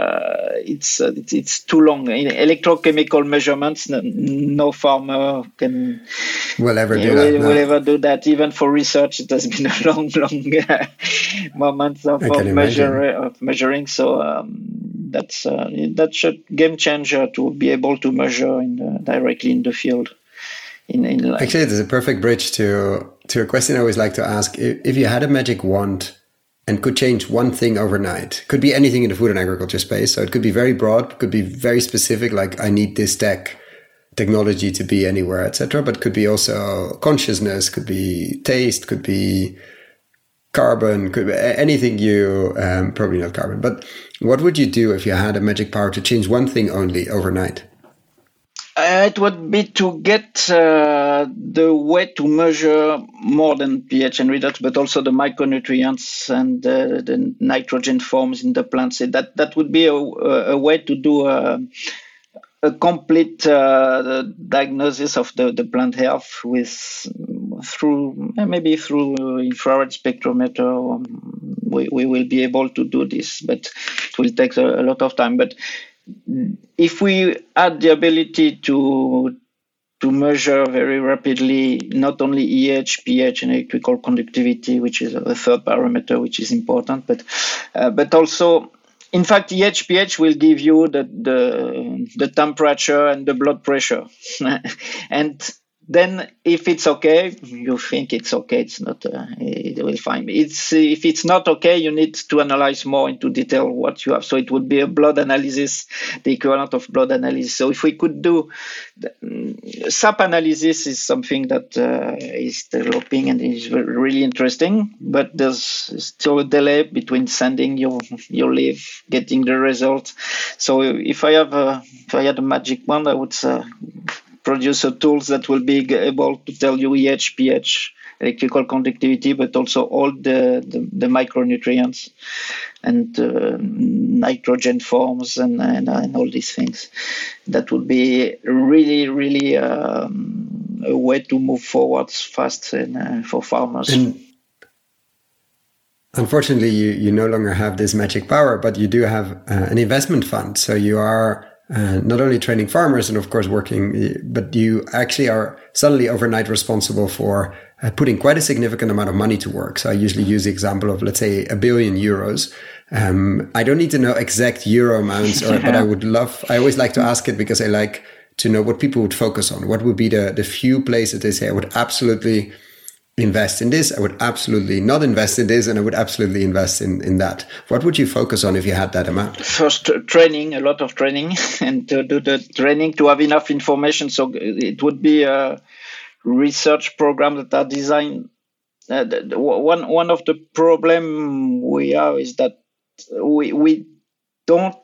it's too long. In electrochemical measurements, no farmer will ever do that. Even for research, it has been a long moment of measuring. So that's a game changer, to be able to measure directly in the field. Actually, there's a perfect bridge to a question I always like to ask. If you had a magic wand and could change one thing overnight, could be anything in the food and agriculture space. So it could be very broad, could be very specific, like I need this technology to be anywhere, etc. But could be also consciousness, could be taste, could be carbon, could be anything probably not carbon. But what would you do if you had a magic power to change one thing only overnight? It would be to get the way to measure more than pH and redox, but also the micronutrients and the nitrogen forms in the plants. That would be a way to do a complete diagnosis of the plant health through infrared spectrometer. We will be able to do this, but it will take a lot of time. But if we had the ability to measure very rapidly not only EH, pH, and electrical conductivity, which is a third parameter which is important, but also, in fact, EH, pH will give you the temperature and the blood pressure, and then if it's okay, you think it's okay. It's not. It will fine. If it's not okay, you need to analyze more into detail what you have. So it would be a blood analysis, the equivalent of blood analysis. So if we could do SAP analysis, is something that is developing and is really interesting. But there's still a delay between sending your leaf, getting the result. So if I had a magic wand, I would produce tools that will be able to tell you EH, pH, electrical conductivity, but also all the micronutrients and nitrogen forms and all these things. That would be really, really a way to move forward fast for farmers. Unfortunately, you no longer have this magic power, but you do have an investment fund. So you are not only training farmers and of course working, but you actually are suddenly overnight responsible for putting quite a significant amount of money to work. So I usually use the example of, let's say, €1 billion. I don't need to know exact euro amounts, but I always like to ask it because I like to know what people would focus on. What would be the few places they say, I would absolutely invest in this, I would absolutely not invest in this, and I would absolutely invest in that. What would you focus on if you had that amount? First, training, a lot of training, and to do the training to have enough information. So it would be a research program that are designed. One of the problem we have is that we don't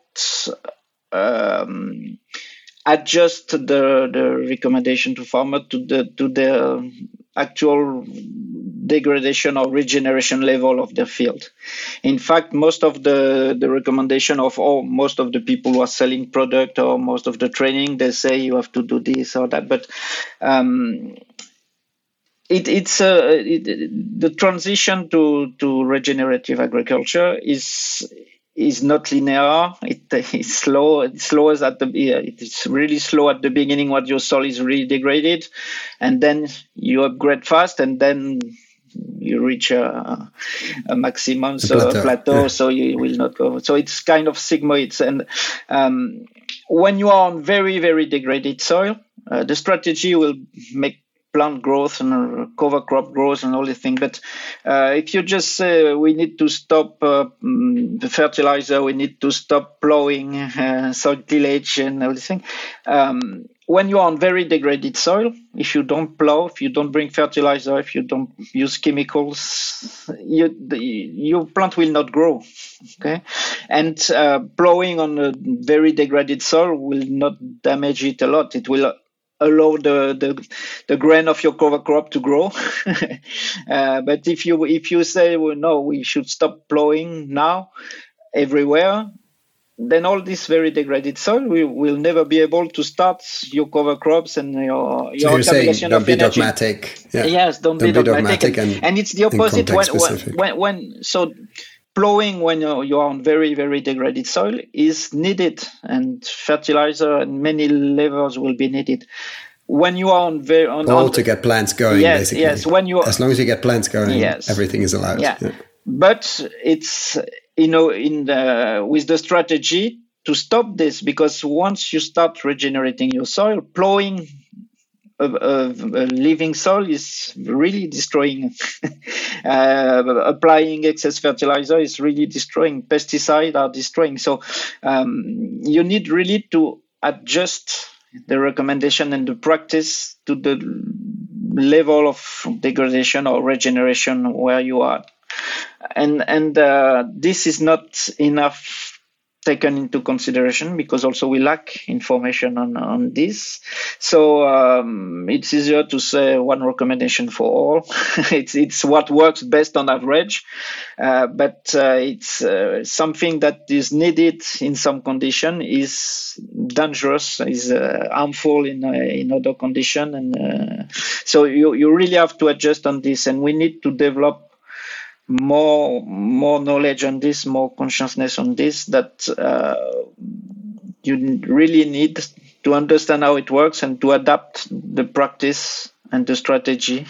adjust the recommendation to farmer to the actual degradation or regeneration level of the field. In fact, most of the recommendation of most of the people who are selling product or most of the training, they say you have to do this or that, but the transition to regenerative agriculture is not linear. It's slow. It's really slow at the beginning when your soil is really degraded, and then you upgrade fast, and then you reach a maximum plateau. Yeah. So you will not go. So it's kind of sigmoids. And when you are on very, very degraded soil, the strategy will make plant growth and cover crop growth and all the things. But if you just say we need to stop the fertilizer, we need to stop plowing, soil tillage and everything. When you are on very degraded soil, if you don't plow, if you don't bring fertilizer, if you don't use chemicals, your plant will not grow. Okay, and plowing on a very degraded soil will not damage it a lot. It will allow the grain of your cover crop to grow. But if you say, well, no, we should stop plowing now everywhere, then all this very degraded soil will never be able to start your cover crops and your so you're saying, don't be dogmatic. Yeah. Yes, don't be dogmatic. And it's the opposite when plowing when you are on very, very degraded soil is needed, and fertilizer and many levels will be needed. When you are to get plants going, yes, basically. Yes, as long as you get plants going, yes, everything is allowed. Yeah. But it's with the strategy to stop this, because once you start regenerating your soil, plowing a living soil is really destroying. Applying excess fertilizer is really destroying. Pesticides are destroying. So you need really to adjust the recommendation and the practice to the level of degradation or regeneration where you are. And this is not enough taken into consideration, because also we lack information on this. So it's easier to say one recommendation for all. it's what works best on average, but it's something that is needed in some condition, is dangerous, is harmful in other condition, and so you really have to adjust on this, and we need to develop more knowledge on this, more consciousness on this, that you really need to understand how it works and to adapt the practice and the strategy.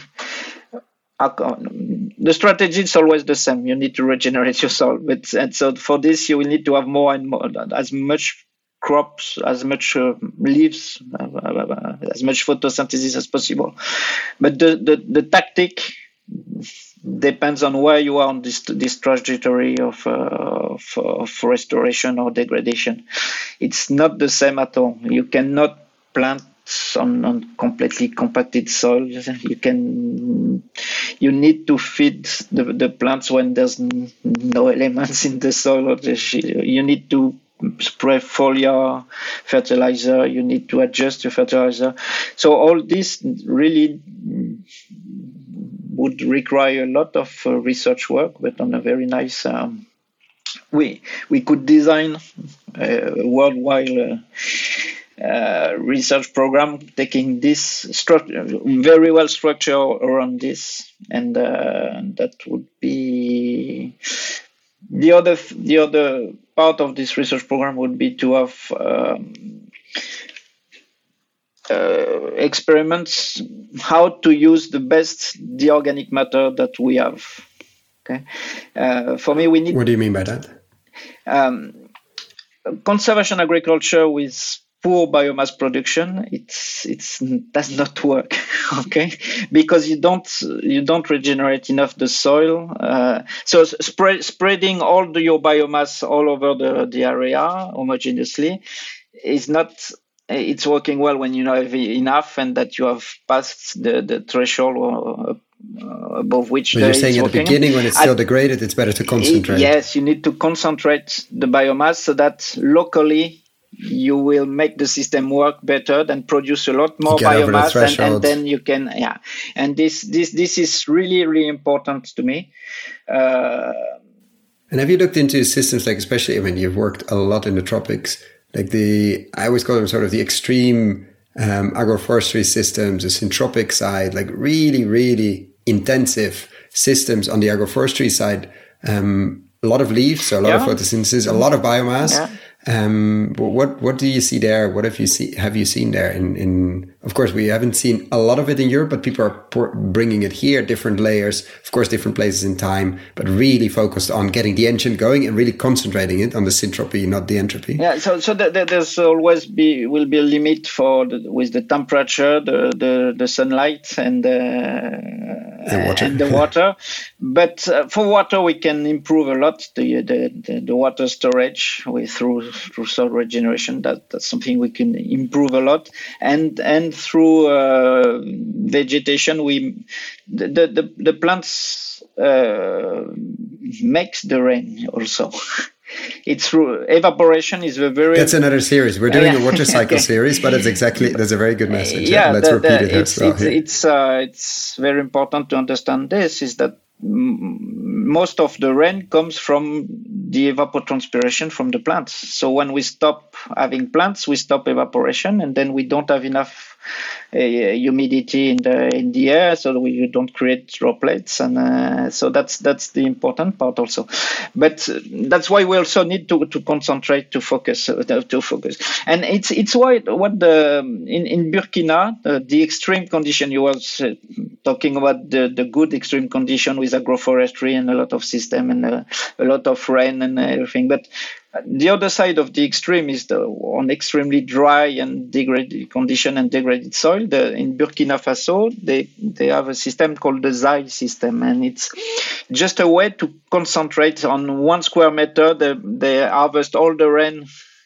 The strategy is always the same. You need to regenerate your soil, and so for this you will need to have more and more, as much crops, as much leaves, as much photosynthesis as possible. But the tactic depends on where you are on this trajectory of restoration or degradation. It's not the same at all. You cannot plant on completely compacted soil. You need to feed the plants when there's no elements in the soil. You need to spray foliar fertilizer. You need to adjust your fertilizer. So all this really would require a lot of research work, but on a very nice we could design a worldwide research program taking this very well structured around this, and that would be the other part of this research program would be to have experiments how to use the organic matter that we have. Okay, for me, we need. What do you mean by that? Conservation agriculture with poor biomass production, it does not work. Okay, because you don't regenerate enough the soil. So spreading your biomass all over the area homogeneously is not. It's working well when you have enough and that you have passed the threshold or above which. But you're saying at the beginning when it's still degraded, it's better to concentrate. Yes, you need to concentrate the biomass so that locally you will make the system work better, then produce a lot more biomass, and then you can, And this is really, really important to me. And have you looked into systems like, especially, I mean, you've worked a lot in the tropics, like I always call them sort of the extreme agroforestry systems, the syntropic side, like really, really intensive systems on the agroforestry side. A lot of leaves, so a lot of photosynthesis, a lot of biomass. Yeah. What do you see there? What have you seen there? In of course, we haven't seen a lot of it in Europe, but people are bringing it here, different layers, of course, different places in time, but really focused on getting the engine going and really concentrating it on the syntropy, not the entropy. Yeah. So there's always will be a limit with the temperature, the sunlight, and the water. But for water, we can improve a lot the water storage through soil regeneration. That's something we can improve a lot, and through vegetation, the plants makes the rain also. It's through evaporation is a very. That's another series. We're doing a water cycle series, but that's a very good message. Let's repeat it as well. It's very important to understand this is that most of the rain comes from the evapotranspiration from the plants. So when we stop having plants, we stop evaporation, and then we don't have enough humidity in the air, so you don't create droplets, and so that's the important part also. But that's why we also need to concentrate, to focus, and it's why in Burkina the extreme condition you was talking about, the good extreme condition with agroforestry and a lot of system and a lot of rain and everything, but the other side of the extreme is on extremely dry and degraded condition and degraded soil. In Burkina Faso, they have a system called the ZAI system, and it's just a way to concentrate on 1 square meter. They harvest all the rain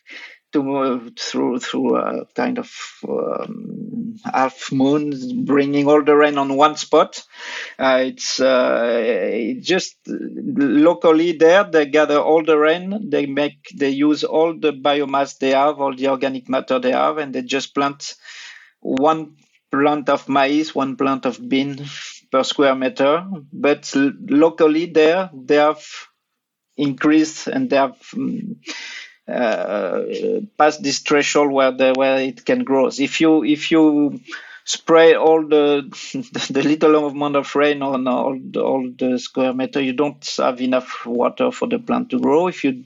through a kind of half moon, bringing all the rain on one spot. It's just locally there. They gather all the rain. They use all the biomass they have, all the organic matter they have, and they just plant 1 plant of maize, 1 plant of bean per square meter. But locally there, they have increased and they have past this threshold where it can grow. If you spray all the little amount of rain on all the square meter, you don't have enough water for the plant to grow. If you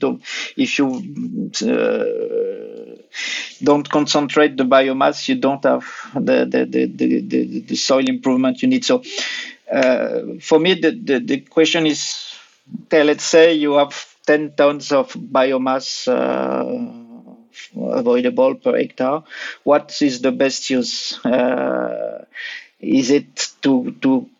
don't concentrate the biomass, you don't have the soil improvement you need. So for me, the question is, okay, let's say you have 10 tons of biomass avoidable per hectare. What is the best use? Is it to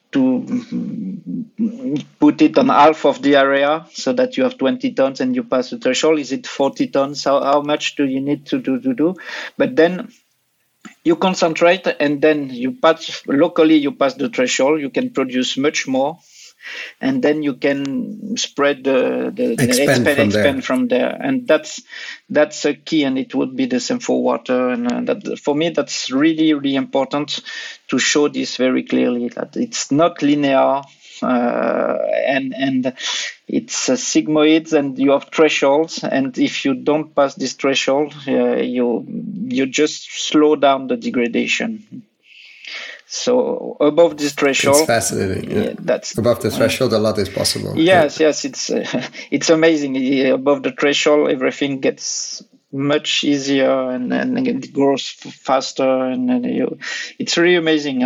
put it on half of the area so that you have 20 tons and you pass the threshold? Is it 40 tons? How much do you need to do? But then you concentrate, and then you pass the threshold. You can produce much more. And then you can spread expand from there, and that's a key. And it would be the same for water. And that, for me, that's really, really important to show this very clearly, that it's not linear. and it's sigmoids, and you have thresholds, and if you don't pass this threshold, you just slow down the degradation. So above this threshold, it's fascinating. Yeah. That's above the threshold, a lot is possible. Yes, it's amazing. Above the threshold, everything gets much easier and it grows faster, and it's really amazing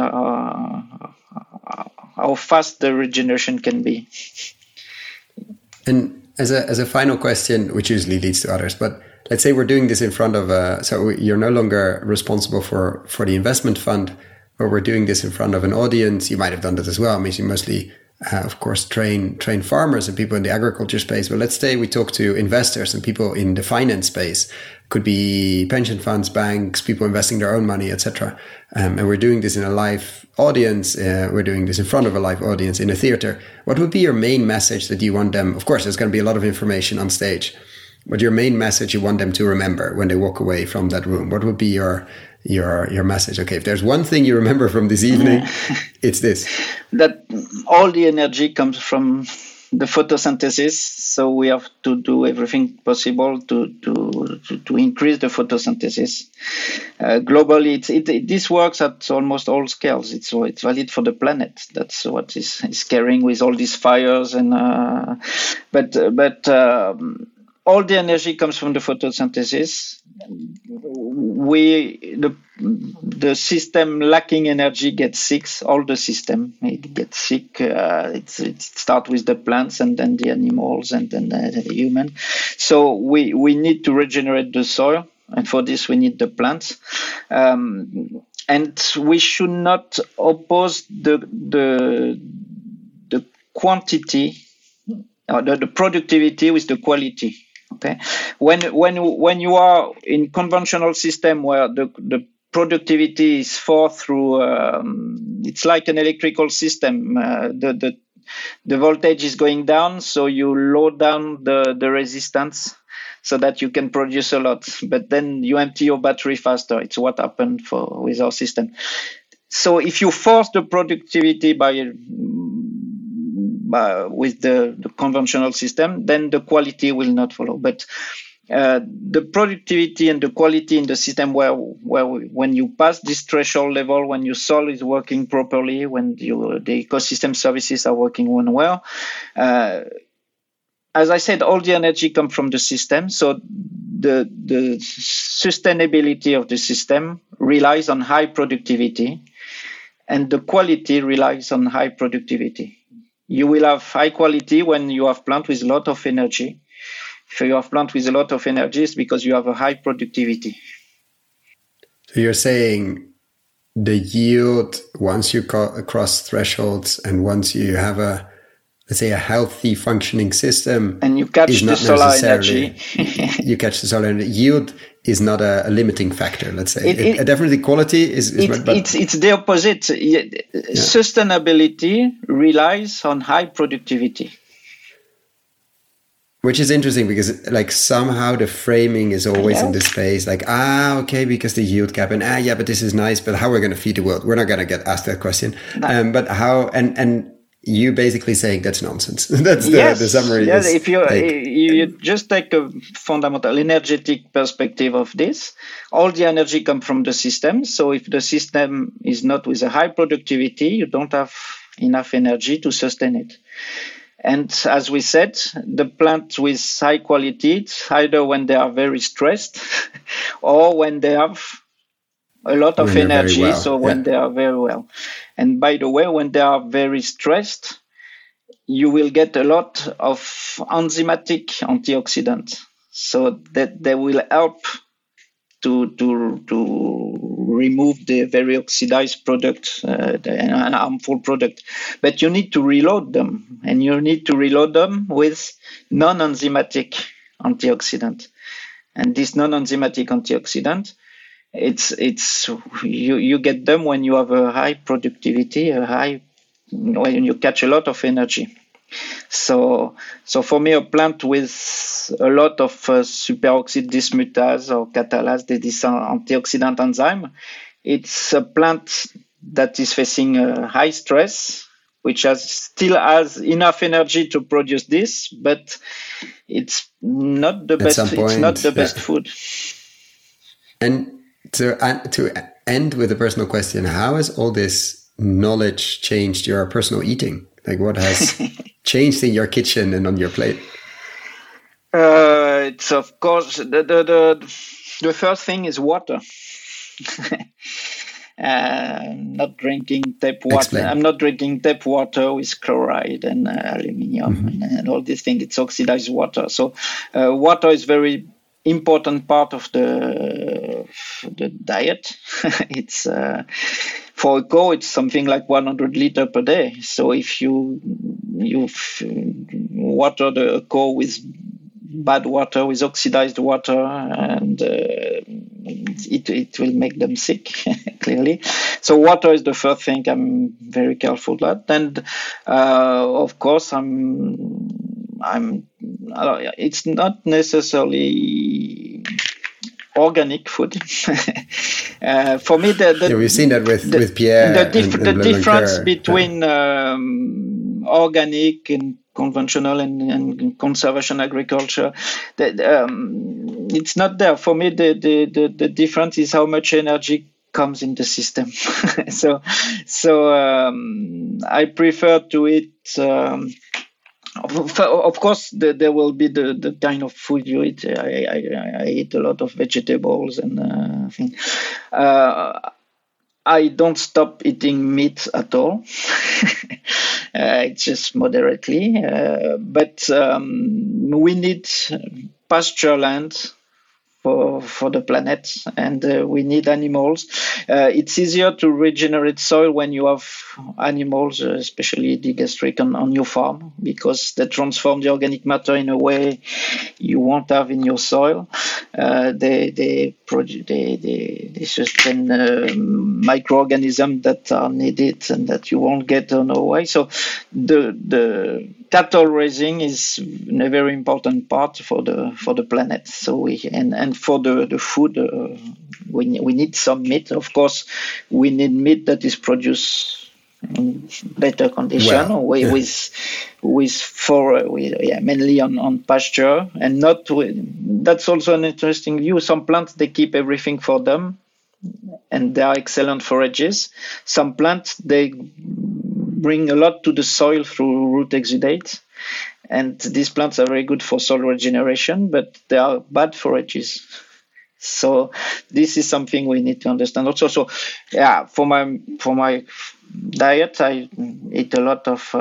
how fast the regeneration can be. And as a final question, which usually leads to others, but let's say we're doing this in front of so you're no longer responsible for the investment fund, but we're doing this in front of an audience. You might have done that as well. I mean, you mostly, of course, train farmers and people in the agriculture space. But let's say we talk to investors and people in the finance space. Could be pension funds, banks, people investing their own money, etc. And we're doing this in a live audience. We're doing this in front of a live audience in a theater. What would be your main message that you want them? Of course, there's going to be a lot of information on stage, but your main message you want them to remember when they walk away from that room. What would be your message? Okay, if there's one thing you remember from this evening, it's this: that all the energy comes from the photosynthesis. So we have to do everything possible to increase the photosynthesis. Globally, this works at almost all scales. It's valid for the planet. That's what is scaring with all these fires and but all the energy comes from the photosynthesis. The system lacking energy gets sick. All the system, it gets sick. It starts with the plants and then the animals and then the human. So we need to regenerate the soil, and for this we need the plants. And we should not oppose the quantity or the productivity with the quality. Okay, when you are in conventional system where the productivity is 4 through, it's like an electrical system. The voltage is going down, so you load down the resistance so that you can produce a lot. But then you empty your battery faster. It's what happened with our system. So if you force the productivity with the conventional system, then the quality will not follow. But the productivity and the quality in the system when you pass this threshold level, when your soil is working properly, when the ecosystem services are working well, as I said, all the energy comes from the system. So the sustainability of the system relies on high productivity, and the quality relies on high productivity. You will have high quality when you have plant with a lot of energy. If you have plant with a lot of energy, it's because you have a high productivity. So you're saying the yield, once you cross thresholds and once you have let's say a healthy functioning system, and you catch the solar energy, you catch the solar energy. Yield is not a limiting factor. Let's say definitely quality is it's the opposite. Sustainability relies on high productivity, which is interesting because like somehow the framing is always in this space, like okay, because the yield gap, and but this is nice, but how are we going to feed the world? We're not going to get asked that question. No. But how and you basically saying that's nonsense. That's the summary. Yes, if you just take a fundamental energetic perspective of this, all the energy comes from the system. So if the system is not with a high productivity, you don't have enough energy to sustain it. And as we said, the plant with high quality, it's either when they are very stressed or when they have a lot of energy, when they are very well. And by the way, when they are very stressed, you will get a lot of enzymatic antioxidants, so that they will help to remove the very oxidized product, an harmful product. But you need to reload them, and you need to reload them with non-enzymatic antioxidant. And this non-enzymatic antioxidant, you get them when you have a high productivity, when you catch a lot of energy. So for me, a plant with a lot of superoxide dismutase or catalase, this antioxidant enzyme, it's a plant that is facing high stress, which still has enough energy to produce this, but it's not the best. It's not the best food. And to end with a personal question, how has all this knowledge changed your personal eating? Like, what has changed in your kitchen and on your plate? It's of course the first thing is water. Not drinking tap water. Explain. I'm not drinking tap water with chloride and aluminium and all these things. It's oxidized water. So water is very important part of the diet. It's for a cow, it's something like 100 liters per day. So if you water the cow with bad water, with oxidized water, and it will make them sick, clearly. So water is the first thing I'm very careful at. And of course, it's not necessarily organic food. For me, we've seen that with Pierre. The difference between organic and conventional and conservation agriculture, it's not there. For me, the difference is how much energy comes in the system. so I prefer to eat. Of course, there will be the kind of food you eat. I eat a lot of vegetables and things. I don't stop eating meat at all. It's just moderately. But we need pasture land for the planet, and we need animals. It's easier to regenerate soil when you have animals, especially digastric, on your farm, because they transform the organic matter in a way you won't have in your soil. They sustain microorganisms that are needed and that you won't get on the way. So the cattle raising is a very important part for the planet. So and for the food, we need some meat. Of course, we need meat that is produced in better condition, mainly on pasture, and not. That's also an interesting view. Some plants, they keep everything for them, and they are excellent forages. Some plants, they bring a lot to the soil through root exudates. And these plants are very good for soil regeneration, but they are bad forages. So this is something we need to understand also. So yeah, for my diet, I eat a lot of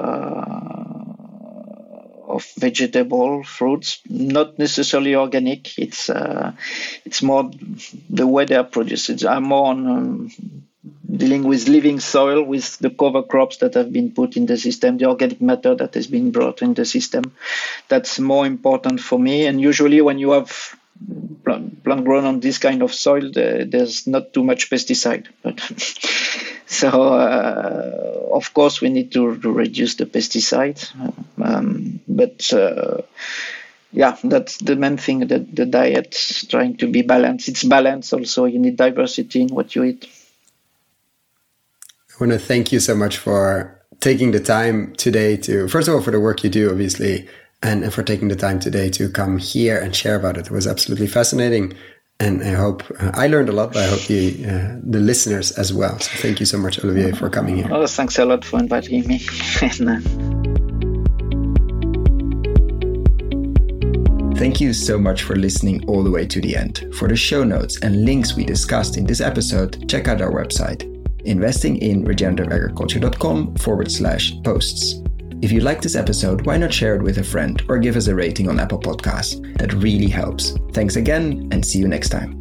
vegetable fruits, not necessarily organic. It's more the way they are produced. I'm more on dealing with living soil, with the cover crops that have been put in the system, the organic matter that has been brought in the system. That's more important for me. And usually when you have plant grown on this kind of soil, there's not too much pesticide. So of course we need to reduce the pesticide. Yeah, that's the main thing, that the diet trying to be balanced. It's balanced also. You need diversity in what you eat. I want to thank you so much for taking the time today to, first of all, for the work you do, obviously, and for taking the time today to come here and share about it. It was absolutely fascinating. And I hope I learned a lot, but I hope the listeners as well. So thank you so much, Olivier, for coming here. Oh, thanks a lot for inviting me. Thank you so much for listening all the way to the end. For the show notes and links we discussed in this episode, check out our website, investinginregenerativeagriculture.com/posts. If you like this episode, why not share it with a friend or give us a rating on Apple Podcasts? That really helps. Thanks again, and see you next time.